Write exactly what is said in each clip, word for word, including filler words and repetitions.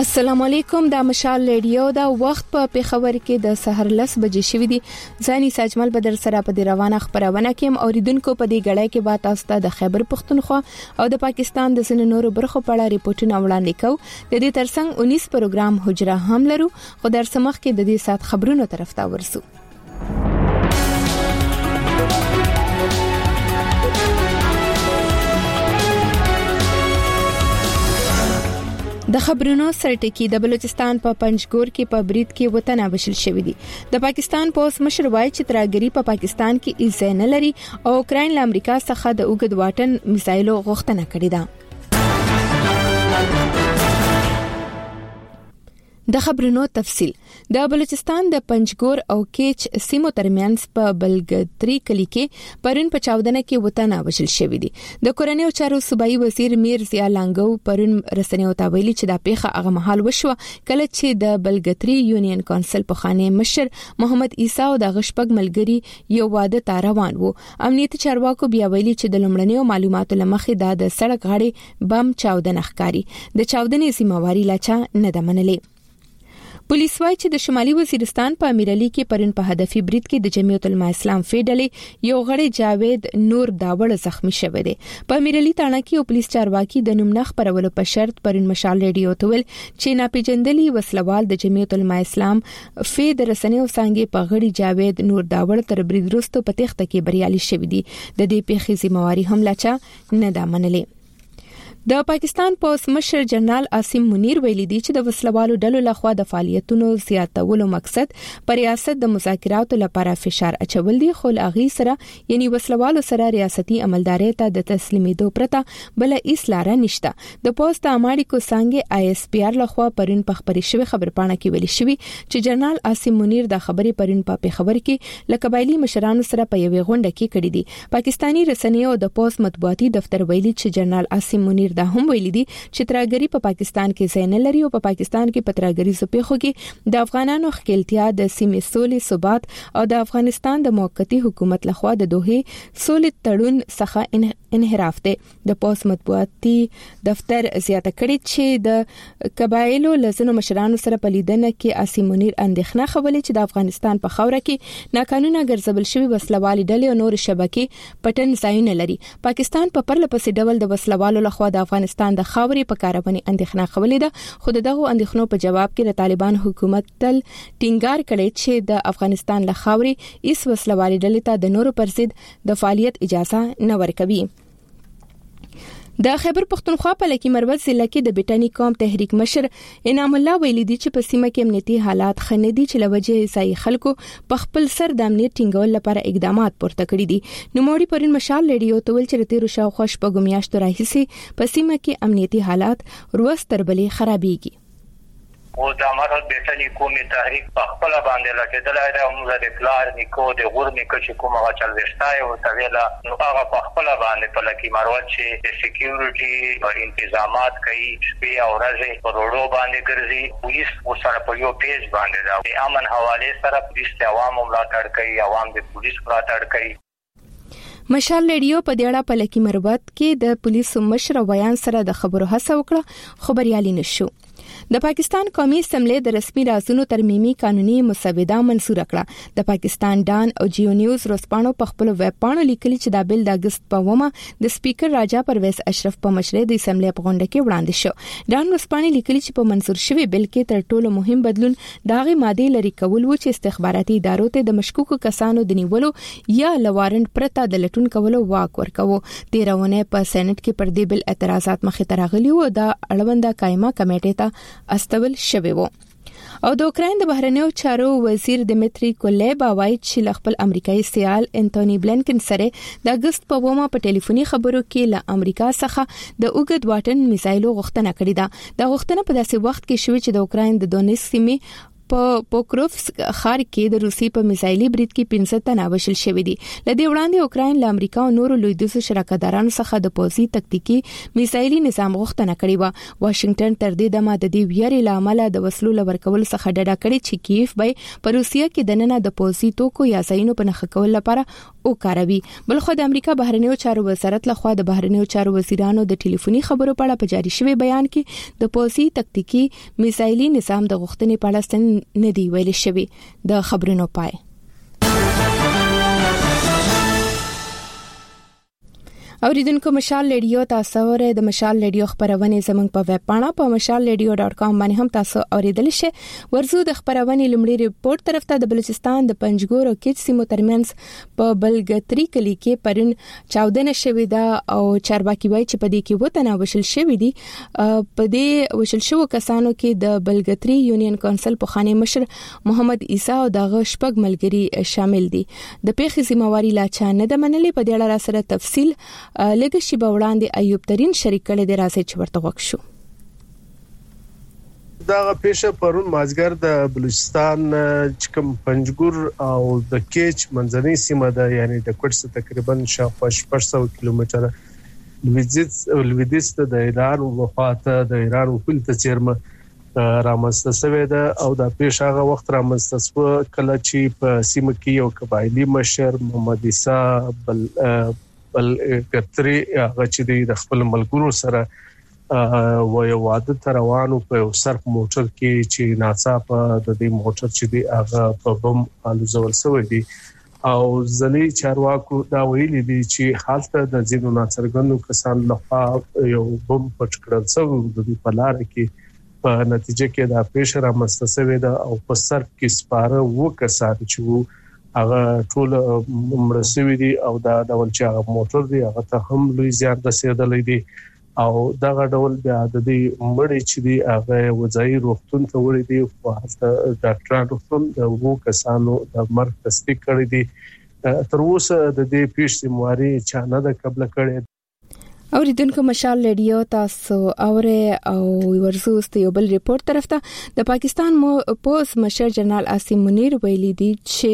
السلام علیکم، دا مشال ریډیو دا وخت په پیښور کې د سحر لس بجې شوې دي. ځاني ساجمل بدر سره په دی روانه خبرونه کې اوریدونکو په دې غړای کې با تاسو ته د خیبر پختونخوا او د پاکستان د سن نورو برخو په اړه ریپورتونه وړاندې کوو. د دې ترڅنګ انیس پروګرام حجره هم لرو، خو در سمخ کې د دې سات خبرونو طرف ته ورسو. د خبرونو سرټکی د بلوچستان په پنجګور کې په برید کې وطن وشل شوې دي. د پاکستان پوس مشر وایي چې ترګری په پاکستان کې ایزه نه لري او اوکراین له امریکا څخه د اوګد واټن میسایلو غوښتنه کړې ده. د خبرونو تفصیل. د بلوچستان د پنجګور او کیچ سیمو ترمنځ په بلګتري کلی کې پرون په چاودنه کې وطن وشل شوې دي. د کورنۍ چارو صوبایي وزیر میر ضیا لانګو پرون رسنیو ته ویلي چې دا پیښه هغه مهال وشوه کله چې د بلګتري یونین کونسل په خانه مشر محمد عیسی او د غشپګ ملګری یو واده ته روان وو. امنیتي چارواکو بیا ویلي چې د لمړنیو معلوماتو لمخې دا د سړک غاړې بم چاودنه ښکاری. د چاودنې ذمہواری لاچا نه ده منلې. پولیس وايي چې د شمالي وزیرستان په امیرعلی کې پرون په هدفي برید کې د جمعیت العلماء اسلام فیډلې یو غړی جاوید نور داوړ زخمی شوی دی. په امیرعلی تاڼه کې یو پولیس چارواکي د نوم نه خبرولو په شرط پرون مشال ریډیو ته ویل چې ناپېژندلي وسلوال د جمعیت العلماء اسلام فید رسنیو څنګه په غړي جاوید نور داوړ تر برید وروسته په تخته کې بریالي شوی دی. د دې پیښې ذمہواری هم لاچا نه ده منلې. د پاکستان پوس مشر جنرال عاصم منیر ویلي دی چې د وسلوالو ډلو لخوا د فعالیتونو زیاتولو مقصد پر ریاست د مذاکراتو لپاره فشار اچول دي، خو لاغي سره یعنی وسلوالو سره ریاستي عملداري ته د تسلیمېدو پرته بل هیڅ لار نشته. د پوسټ اماډیکو څنګه آی اس پی آر لخوا پرون په خبري شوی خبرپاڼه کې ویلي شوی چې جنرال عاصم منیر د خبري پرون په پیښور کې له قبایلی مشرانو سره په یوې غونډه کې کړې دي. پاکستانی رسنیو د پوسټ مطبوعاتي دفتر ویلي چې جنرال عاصم منیر دا هم ویلي دي چې ترګری په پاکستان کې ځای نه لري او په پاکستان کې په ترګری سپېخو کې د افغانانو خپلتیا د سیمې سولې ثبات او د افغانستان د موقتی حکومت لخوا د دوه سولې تړون څخه انحراف دی. د پوس مطبوعاتي دفتر زیاته کړي چې د قبایلو لزنو مشرانو سره په لیدنه کې عاصم منیر اندېښنه خولې چې د افغانستان په خاوره کې ناقانونه ګرځول شوی وسلوالي ډلې او نور شبکې پټن ځایونه لري. پاکستان په پرله پسې ډول د وسلوالو لخوا د افغانستان د خاورې په کاربني اندېښنه خولې ده، خو دغه اندېښنو په جواب کې د طالبان حکومت تل ټینګار کړی چې د افغانستان له خاورې اس وسلوالي ډلې ته د نورو پر ضد د فعالیت اجازه نه ورکوي. د خیبر پختونخوا په لکی مروت ضلع کې د بیټانی قوم تحریک مشر انعام الله ویلي دی چې په سیمه کې امنیتي حالات ښه دي چې لوجه ځای خلکو په خپل سر د امنیت ټینګول لپاره اقدامات پورته کړی دي. نوموړي پرون مشال ریډیو ته ویل چې تیر شاو خوش په ګمیاشت راهیسي په سیمه کې امنیتي حالات روز تر بلې خرابېږي. او د امارت بیتنی قومي تحریک په خپل باندې لکېدلای دی او موږ د پلار نیکو د غور نیکو چې کومه چل وشتای او تویلا نو هغه په خپل باندې په لکی مروت چې د سکیورټي او انتظامات کوي شپې او ورځې په روډو باندې ګرځي. پولیس ورسره په یو پیج باندې د امن حواله سره پولیس ته عوام ملاتړ کوي، عوام د پولیس ملاتړ کوي. مشال ریډیو په دیړه په لکی مروت کې د پولیسو مشر ویان سره د خبرو هڅه وکړه، خو بریالي نشو. د پاکستان قومي اسمبلی د رسمي رازونو ترمیمي قانوني مسوده منزور کړه. د پاکستان ډان او جیو نیوز روسپانو په خپل ویب پاڼو لیکلي چې دا بل د اگست په ومه د سپیکر راجا پرویز اشرف په مشرۍ د اسمبلی په غونډه کې وړاندې شو. ډان روسپانو لیکلي چې په منزور شوی بل کې تر ټولو مهم بدلون داغه ماده لري کول و چې استخباراتي ادارو ته د مشکوکو کسانو د نیولو یا لوارنټ پرته د لټون کولو واک ورکوي. تیرونه په سېنات کې پر دې بل اعتراضات مخې ته راغلي و. دا اړونده قائمه کمیټه ته استول شوی وو. او د اوکراین د بهرنیو چارو وزیر دمیتری کولېبا وایي چې خپل امریکایي سیال انټونی بلینکن سره د اگست په ومه په ټلیفوني خبرو کې له امریکا څخه د اوګد واټن میسایلو غوښتنه کړې ده. د غوښتنه په داسې وخت کې شوې چې د اوکراین د دونیس سیمې په پوکروفسک ښار کې د روسي په میزایلي برید کې پنځه تنه وژل شوي دي. لدې وړاندې اوکراین له امریکا او نورو لویدیځو شراکتدارانو څخه د پوځي تکتیکي میزایلي نظام غوښتنه کړې و. واشنگټن تر دې دمه د دې ویرې له امله د وسلو لورکول څخه ډډه کړې چې کیف به په روسیه کې دننه د پوځي توکو یا ځایونو په نښه کولو لپاره وکاروي. بلخو د امریکا بهرنیو چارو وزارت لخوا د بهرنیو چارو وزیرانو د ټلیفوني خبرو په اړه په جاري شوی بیان کې د پوځي تکتیکي میزایلي نظام د غوښتنې په اړه څه نه دی ویل شوی. د خبرونو پای. اوریدونکو مشال ریډیو تاسو ورته د مشال ریډیو خبرونه زموږ په ویب پاڼه په مشال ریډیو ډاټ کام باندې هم تاسو اوریدل شئ. ورزو د خبرونه لمړي ریپورت طرف ته د بلوچستان د پنجګور او کیچ سیمو ترمنځ په بلګتري کلی کې پرون چاودنه شوې ده او چارواکي وایي چې په دې کې وته نه وشل شوې دي. په دې وشل شو کسانو کې د بلګتري یونین کونسل په خانه مشر محمد عیسی او دغه شپږ ملګری شامل دي. د پیښې ذمہواری لا چا نه د منلې. په دې اړه سره تفصیل لږ شی به وړاندې ایوب ترين شریک کړي د راځي چې ورته وښو. دا پیښه پرون مازګر د بلوچستان چکم پنجګور او د کیچ منځنۍ سیمه ده، یعنی د کوټس تقریبا شاوخوا شپږ سوه کیلومتره لویدیځ لویدیځ ته د ایران وفاته د ایران وکیل ته چیرمه رامنځته شوې ده. او دا پیښه هغه وخت رامنځته شوه کله چې په سیمه کې یو قبایلی مشر محمد عیسی بل بل کتري هغه چې د خپل ملګرو سره و یو واده ته روانو په سرف موټر کې چې ناڅاپه د دې موټر چې دی هغه په بم الوزول شوی دی. او ځلې چارواکو دا ویلي دي چې حالت د ځینو ناڅرګندو کسان لخوا یو بم پټ کړل شوی د دې په لار کې. په نتیجه کې دا پیښه رامنځته شوې ده او په سرف کې سپاره و کسان چې هغه ټول مرسوي دي او دا ډول چې هغه موټر دی هغه ته هم لوی زیان رسیدلې دي. او دغه ډول بیا د دې مړی چې دی هغه وځي روغتون ته وړي دي او هلته ډاکټرانو هم د وو کسانو د مرګ تصدیق کړی دي. تر اوسه د دې پیښې ذمہواری چا نه ده قبل کړې. اوریدونکو مشال ریډیو تاسو اوره او ورزو است یو بل ریپورت طرف ته د پاکستان مو پوز مشر جنرال عاصم منیر ویلي دي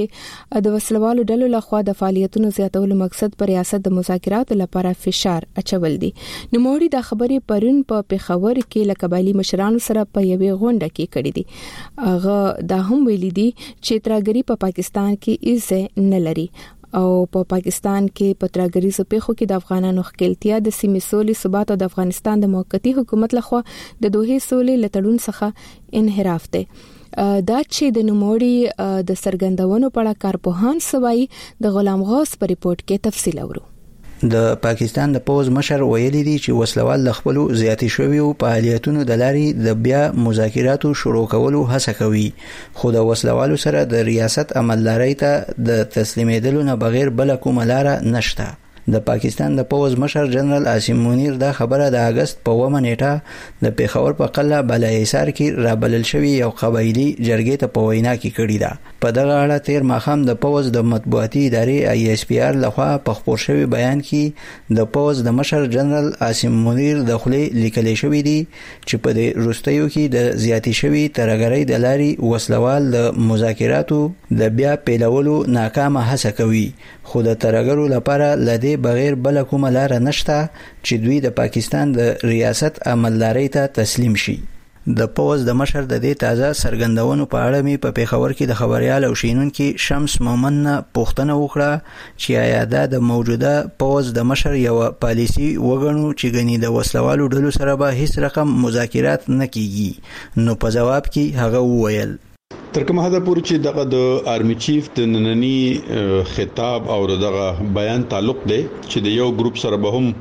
چې د وسلوالو ډلو لخوا د فعالیتونو زیاتولو مقصد پر ریاست د مذاکراتو لپاره فشار اچول دي. نو موري د خبرې پرون په پیښور کې لکبایلی مشرانو سره په یوې غونډه کې کړې دي. هغه دا هم ویلي دي چې ترګری په پاکستان کې ایزه نه لري او په پا پاکستان کې پتراګری سپېخو کې د افغانانو خپلتیا د سیمې سولې ثبات او د افغانستان د موقتی حکومت لخوا د دوه سولې لټړون څخه انحراف دی. دا چې د نوموړي د سرګندونو په اړه کارپوهان سوای د غلام غوث په ریپورت کې تفصیل اورو. د پاکستان د پوز مشر ویلي دي چې وسلوال د خپل زیاتې شوی او فعالیتونو د لارې د بیا مذاکراتو شروع کولو هڅه کوي، خو د وسلوالو سره د ریاست عملداري ته د تسلیمېدلو نه بغیر بل کومه لار نشته. د پاکستان د پوز مشر جنرال عاصم منیر دا خبره د اگست په اوومه نیټه د پیښور په قلعه بالایسار کې رابلل شوی یو قبایلی جرګې ته په وینا کې کړې ده. په دغه اړه تیر ماخام د پوز د مطبوعاتي ادارې آی اس پی آر لخوا په خبر شوی بیان کې د پوز د مشر جنرال عاصم منیر د خلی لیکل شوی دی چې په دې روستیو کې د زیاتی شوی ترګری د لاري وسلوال د مذاکراتو د بیا پیلولو ناکامه هڅه کوي، خو د ترګرو لپاره لدی بغیر بل کومه لار نشته چې دوی د پاکستان د ریاست عملداري ته تسلیم شي. د پوز د مشر د دې تازه سرګندونو په اړه می په پیښور کې د خبريال او شینونکو شمس مومن پوښتنه وکړه چې آیا دا د موجوده پوز د مشر یو پالیسی وګڼو چې غني د وسلوالو ډلو سره به هیڅ رقم مذاکرات نه کیږي. نو په جواب کې هغه وویل تر کومه حد پورې چې دغه د آرمی چیف د نننی خطاب او دغه بیان تعلق دی چې د یو ګروپ سره به هم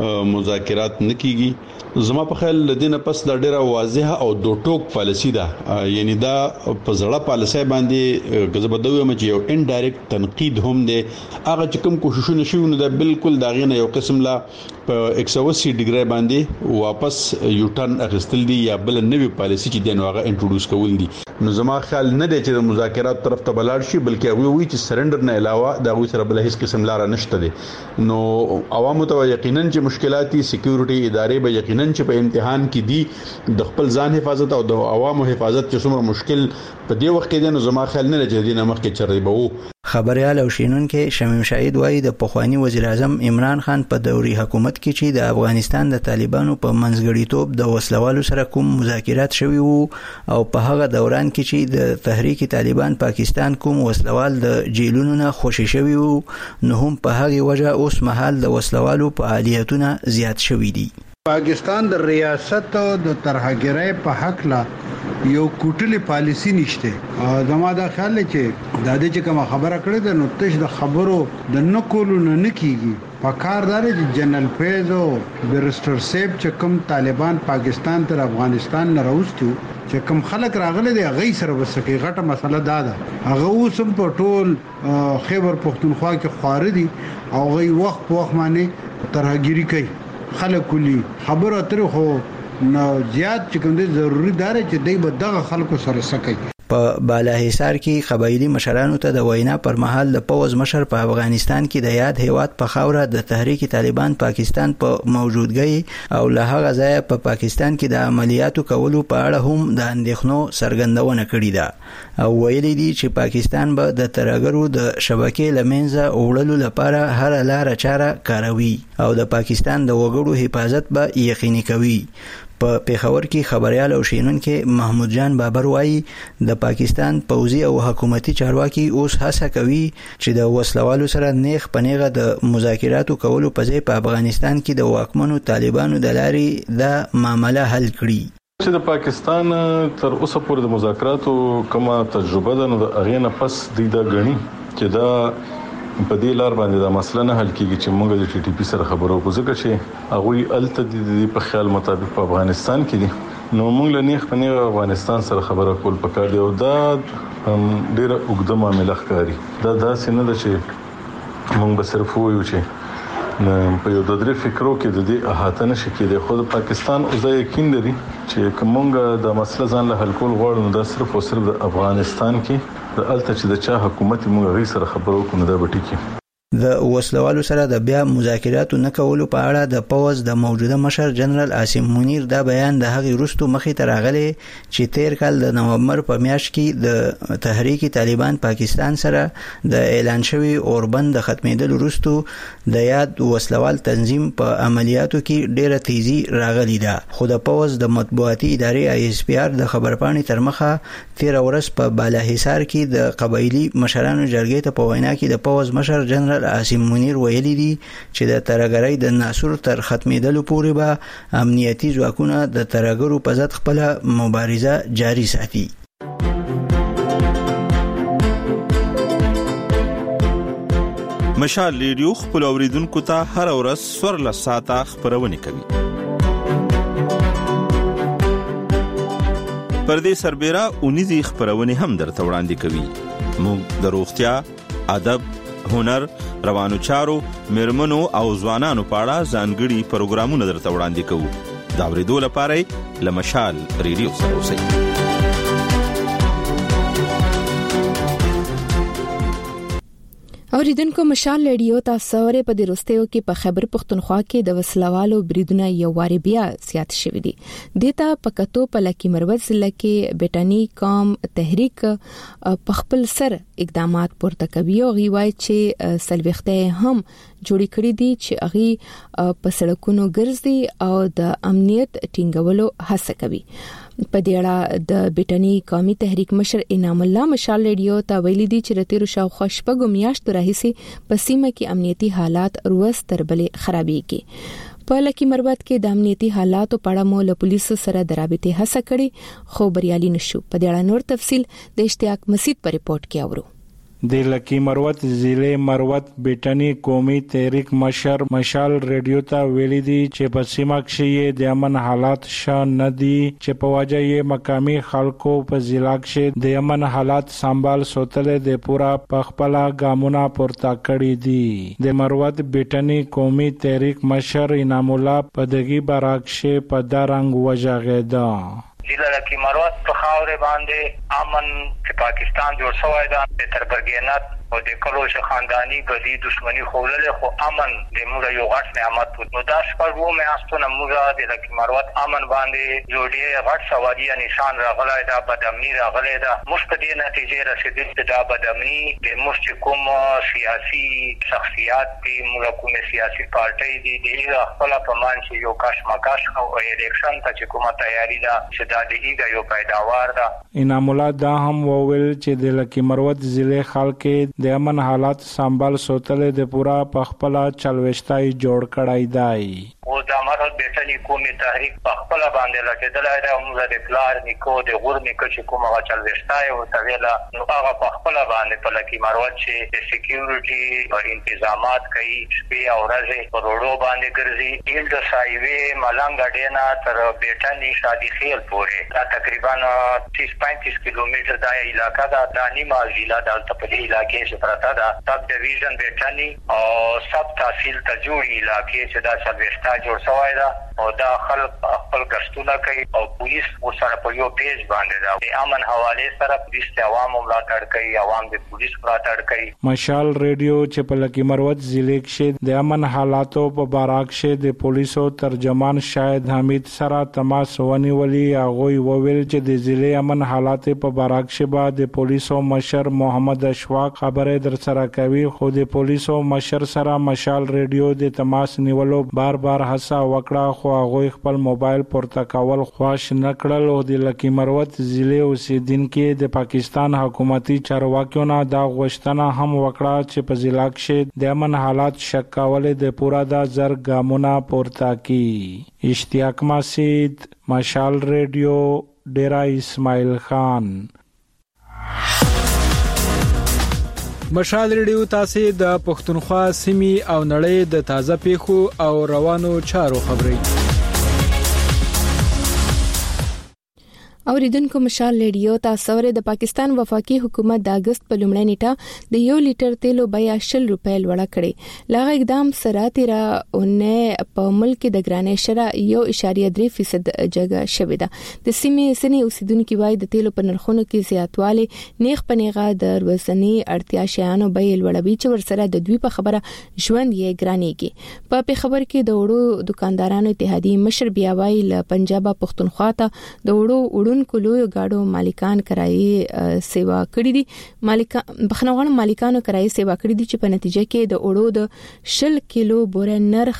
مذاکرات نه کیږي، زما په خیال لدینه پس دا ډیره واضحه او دو ټوک پالیسی ده. یعنی دا په زړه پالیسی باندې غزبدوي مچ یو انډایرکټ تنقید هم دی. هغه چې کوم کوششونه شوي نو دا بالکل دا غینه یو قسم لا په یک سو اسی ډیګری باندې واپس یو ټرن اخستل دي یا بل نوې پالیسی چې دنه هغه انټروډوس کول دي. نو زما خیال نه دی چې د مذاکرات طرف ته بلار شي، بلکې هغه وی چې سرندر نه علاوه دا غوي سره بل هیڅ قسم لار نشته دي. نو عوامو ته یقینا چې ډېر مشکلات دي. سکیورټي ادارې به یقینا چې په امتحان کې دي د خپل ځان حفاظت او د عوامو حفاظت چې څومره مشکل په دې وخت کې د زما خیال نه لري د نمخ کې چرېبو. خبريال او شینونکو شمیم شاهد وایي د پخوانی وزیر اعظم عمران خان په دوري حکومت کې چې د افغانستان د طالبانو په منځګړیتوب د وسلوالو سره کوم مذاکرات شوي وو او په هغه دوران کې چې د تحریک طالبان پاکستان کوم وسلوال د جیلونو نه خوشي شوي وو نو هم په هغه وجه اوس مهال د وسلوالو فعالیتونه زیات شوي دي. پاکستان د ریاست او د ترهګرۍ په حق لا یو کوټلې پالیسی نشته. زما دا خیال چې د دې چې کوم خبره کړې ده نو تش د خبرو د نکولو نه نکېږي. په کار دار چې جنرال فیض او بیرستر سیب چې کوم طالبان پاکستان تر افغانستان نه راوستو چې کوم خلک راغلي دي غي سره وسکي غټه مسله دا ده هغه اوسم په ټول خیبر پختونخوا کې خوار دي او غي وخت په وخت باندې ترهګری کوي. خلک کلی خبره اترې خو نو زیات چې کوم دي ضروری دار چې دوی به دغه خلکو سره سکي. په بالاحصار کې قبایلی مشرانو ته د وینا پر مهال د پوز مشر په افغانستان کې د یاد هیواد په خاوره د تحریک طالبان پاکستان په موجودګۍ او له هغه ځای په پا پاکستان کې د عملیاتو کولو په اړه هم د اندېښنو څرګندونه کړې ده او ویلي دي چې پاکستان به د ترهګرو د شبکې لمنځه وړلو لپاره هر لار چاره کاروي او د پاکستان د وګړو حفاظت به یقیني کوي. په پیښور کې خبريال او شینونکو محمود جان بابر وایي د پاکستان پوځي او حکومتي چارواکي اوس هڅه کوي چې د وسلوالو سره نیغ پنیغه د مذاکراتو کولو په ځای په افغانستان کې د واکمنو طالبانو د لارې د معاملې حل کړي. چې د پاکستان تر اوسه پورې د مذاکراتو کومه تجربه ده نو د اغه نه پس د دا غني چې دا په دې لار باندې دا مسله نه حل کیږي چې موږ د ټي ټي پی سره خبرو کوو ځکه چې هغه الته د په خیال مطابق په افغانستان کې دي نو موږ له نیخ په نیغه افغانستان سره خبرو کول پکار دی او دا ډیره وګړه معاملې ښکاري. دا داسې نه ده چې موږ به صرف وایو چې په یو د درې فکرو کې د دې احاطه نشي کېدای. خو د پاکستان او ځای یقین لري چې کومه د مسله ځان له حل کول غواړي نو دا صرف او صرف د افغانستان کې د الته چې د چا حکومت موږ غي سره خبرو کوو دا به ټیکی. د وسلوالو سره د بیا مذاکراتو نه کولو په اړه د پوز د موجوده مشر جنرال عاصم منیر دا بیان د هغې وروسته مخې ته راغلی چې تیر کال د نومبر په میاشت کې د تحریک طالبان پاکستان سره د اعلان شوی اوربند د ختمېدل وروسته د یاد وسلوال تنظیم په عملیاتو کې ډیره تیزی راغلی ده. خو د پوز د مطبوعاتي ادارې آی اس پی آر د خبرپاڼې تر مخه تیر ورځ په بالاحصار کې د قبایلی مشرانو جرګې ته په وینا کې د پوز مشر جنرال عاصم منیر ویلي دي چې د ترهګرۍ د ناسور تر ختمېدلو پورې به امنیتي ځواکونه د ترهګرو په ضد خپل مبارزه جاري ساتي. مشال ریډیو خپل اوریدونکو ته هر ورځ څوارلس ساعته خبرونه کوي. پردې سربېره اونیزي خبرونه هم درته وړاندې کوي. موږ د روغتیا، ادب، هنر، روانو چارو، مرمنو او ځوانانو په اړه ځانګړي پروګرامونه درته وړاندې کوو. دا ورېدو لپاره له مشال ریډیو سره اوسئ. اوریدونکو مشال ریډیو تاسو ورې په دروستیو کې په خیبر پختونخوا کې د وسلوالو بریدونه یو واری بیا زیات شوي دي. دیتا په کتو په لکی مروت ضلع کې بیٹانی قوم تحریک په خپل سر اقدامات پورته کوي او غوای چې سلوخته هم جوړی کړی دي چې اغي په سړکونو ګرځي او د امنیت ټینګولو هڅه کوي. په دې اړه د بیٹانی قومي تحریک مشر انعام الله مشال ریډیو ته ویلي دي چې رتیر شاوخوا شپږ میاشتو راهیسي په سیمه کې امنیتي حالات روز تر بلې خرابېږي. په لکی مروت کې د امنیتي حالاتو په اړه مو له پولیسو سره د رابطې هڅه کړې خو بریالي نشو. په دې اړه نور تفصیل د اشتیاق مسید په ریپورت کې اورو. د لکی مروت ضلع مروت بیٹانی قومي تحریک مشر مشال ریډیو ته ویلي دي چې په سیمه کې د امن حالات شان نه دي چې په واجه یې مقامي خلکو په ضلع کې د امن حالات سنبال ساتل د پورا پخپلا ګامونه پورته کړی دي. د مروت بیٹانی قومي تحریک مشر انعام الله په دغه براکشه په دارنګ وجاغدا ضلع کې مروت په خاورې باندې امن چې پاکستان جوړ شوی دا تر برګینات او د کلو ش خاندانی بدی دشمنی خولله خو امن د موږ یو غټ نعمت نو دا شپږو مې استونه موږ د لکه مروت امن باندې یو ډیر غټ سوالي نشان راغلی دا بدامنی راغلی دا مستدی نتیجې رسیدل دا بدامنی د مستقیم سیاسي شخصیت دی موږ کومه سیاسي پارټي دی د خپل پرمان چې یو کاشمکاش او الیکشن ته چې کومه تیاری ده چې دا دیګه یو پیداوار ده. انعام الله دا هم وویل چې د لکی مروت ضلع خلک د امن حالات سنبال سوتل د پورا پخپلا چلوشتای جوړ کړای دی. او د امارت بیٹنی قومي تحریک خپل باندې لګیدل دا موږ د پلار نیکو د غور نیکو چې کومه چلوشتای او تویلا نو هغه خپل باندې په لکی مروت چې د سکیورټي او تنظیمات کوي شپې او ورځې په روډو باندې ګرځي ایل د سایوي ملنګ ډینا تر بیٹنی شادي خیل پورې دا تقریبا تیس پینتیس کیلومتر دا علاقہ دا دانی ما ضلع د تپلی علاقې چې پراته دا سب ډیویژن بیٹنی او سب تحصیل ته جوړی علاقې چې دا چلوشتای جوړ شوی دا او دا خلک خپل غشتونه کوي او پولیس ورسره په یو پیج باندې دا د امن حواله سره پولیس ته عوام ملاتړ کوي عوام د پولیس ملاتړ کوي. مشال ریډیو چې په لکی مروت ضلع کې د امن حالاتو په باره کې د پولیسو ترجمان شاهد حمید سره تماس ونیولي. هغه وویل چې د ضلع امن حالات په باره کې به د پولیسو مشر محمد اشواق خبره در سره کوي خو د پولیسو مشر سره مشال ریډیو د تماس نیولو بار بار هڅه وکړه خو هغه خپل موبایل پورته کول خوښ نکړل او د لکی مروت ضلع اوسیدونکو د پاکستان حکومتي چارواکیو نه دا غوښتنه هم وکړه چې په ضلع کې د امن حالات شک کول د پورا د زر ګامونه پورته کی. اشتیاق مسید مشال ریډیو ډیرا اسماعیل خان. مشال ریډیو تاسو د پښتونخوا سیمې او نړۍ د تازه پیښو او روانو چارو خبري اوریدونکو مشال ریډیو تاسو ور د پاکستان وفاقي حکومت د اگست په لومړۍ نیټه د یو لیټر تیلو بیه شل روپۍ لوړه کړې. لاغه اقدام سره تیرا اونې په ملک د ګرانې شره یو اشاریه درې فیصد جګه شوې ده. د سیمې سني اوسیدونکو وای د تیلو په نرخونو کې زیاتواله نیغ پنیغه د ورځنی اړتیا شیانو بیه لوړوي چې ورسره د دوی په خبره ژوند یې ګرانېږي. په خبر کې د وړو دکاندارانو اتحادیه مشر بیا وای ل پنجاب پښتونخوا ته د وړو کلو گاډو مالکان کرایي سیوا کړی دي. مالکان بخنوغان مالکانو کرایي سیوا کړی دي چې په نتیجه کې د اورو د شل کیلو بوره نرخ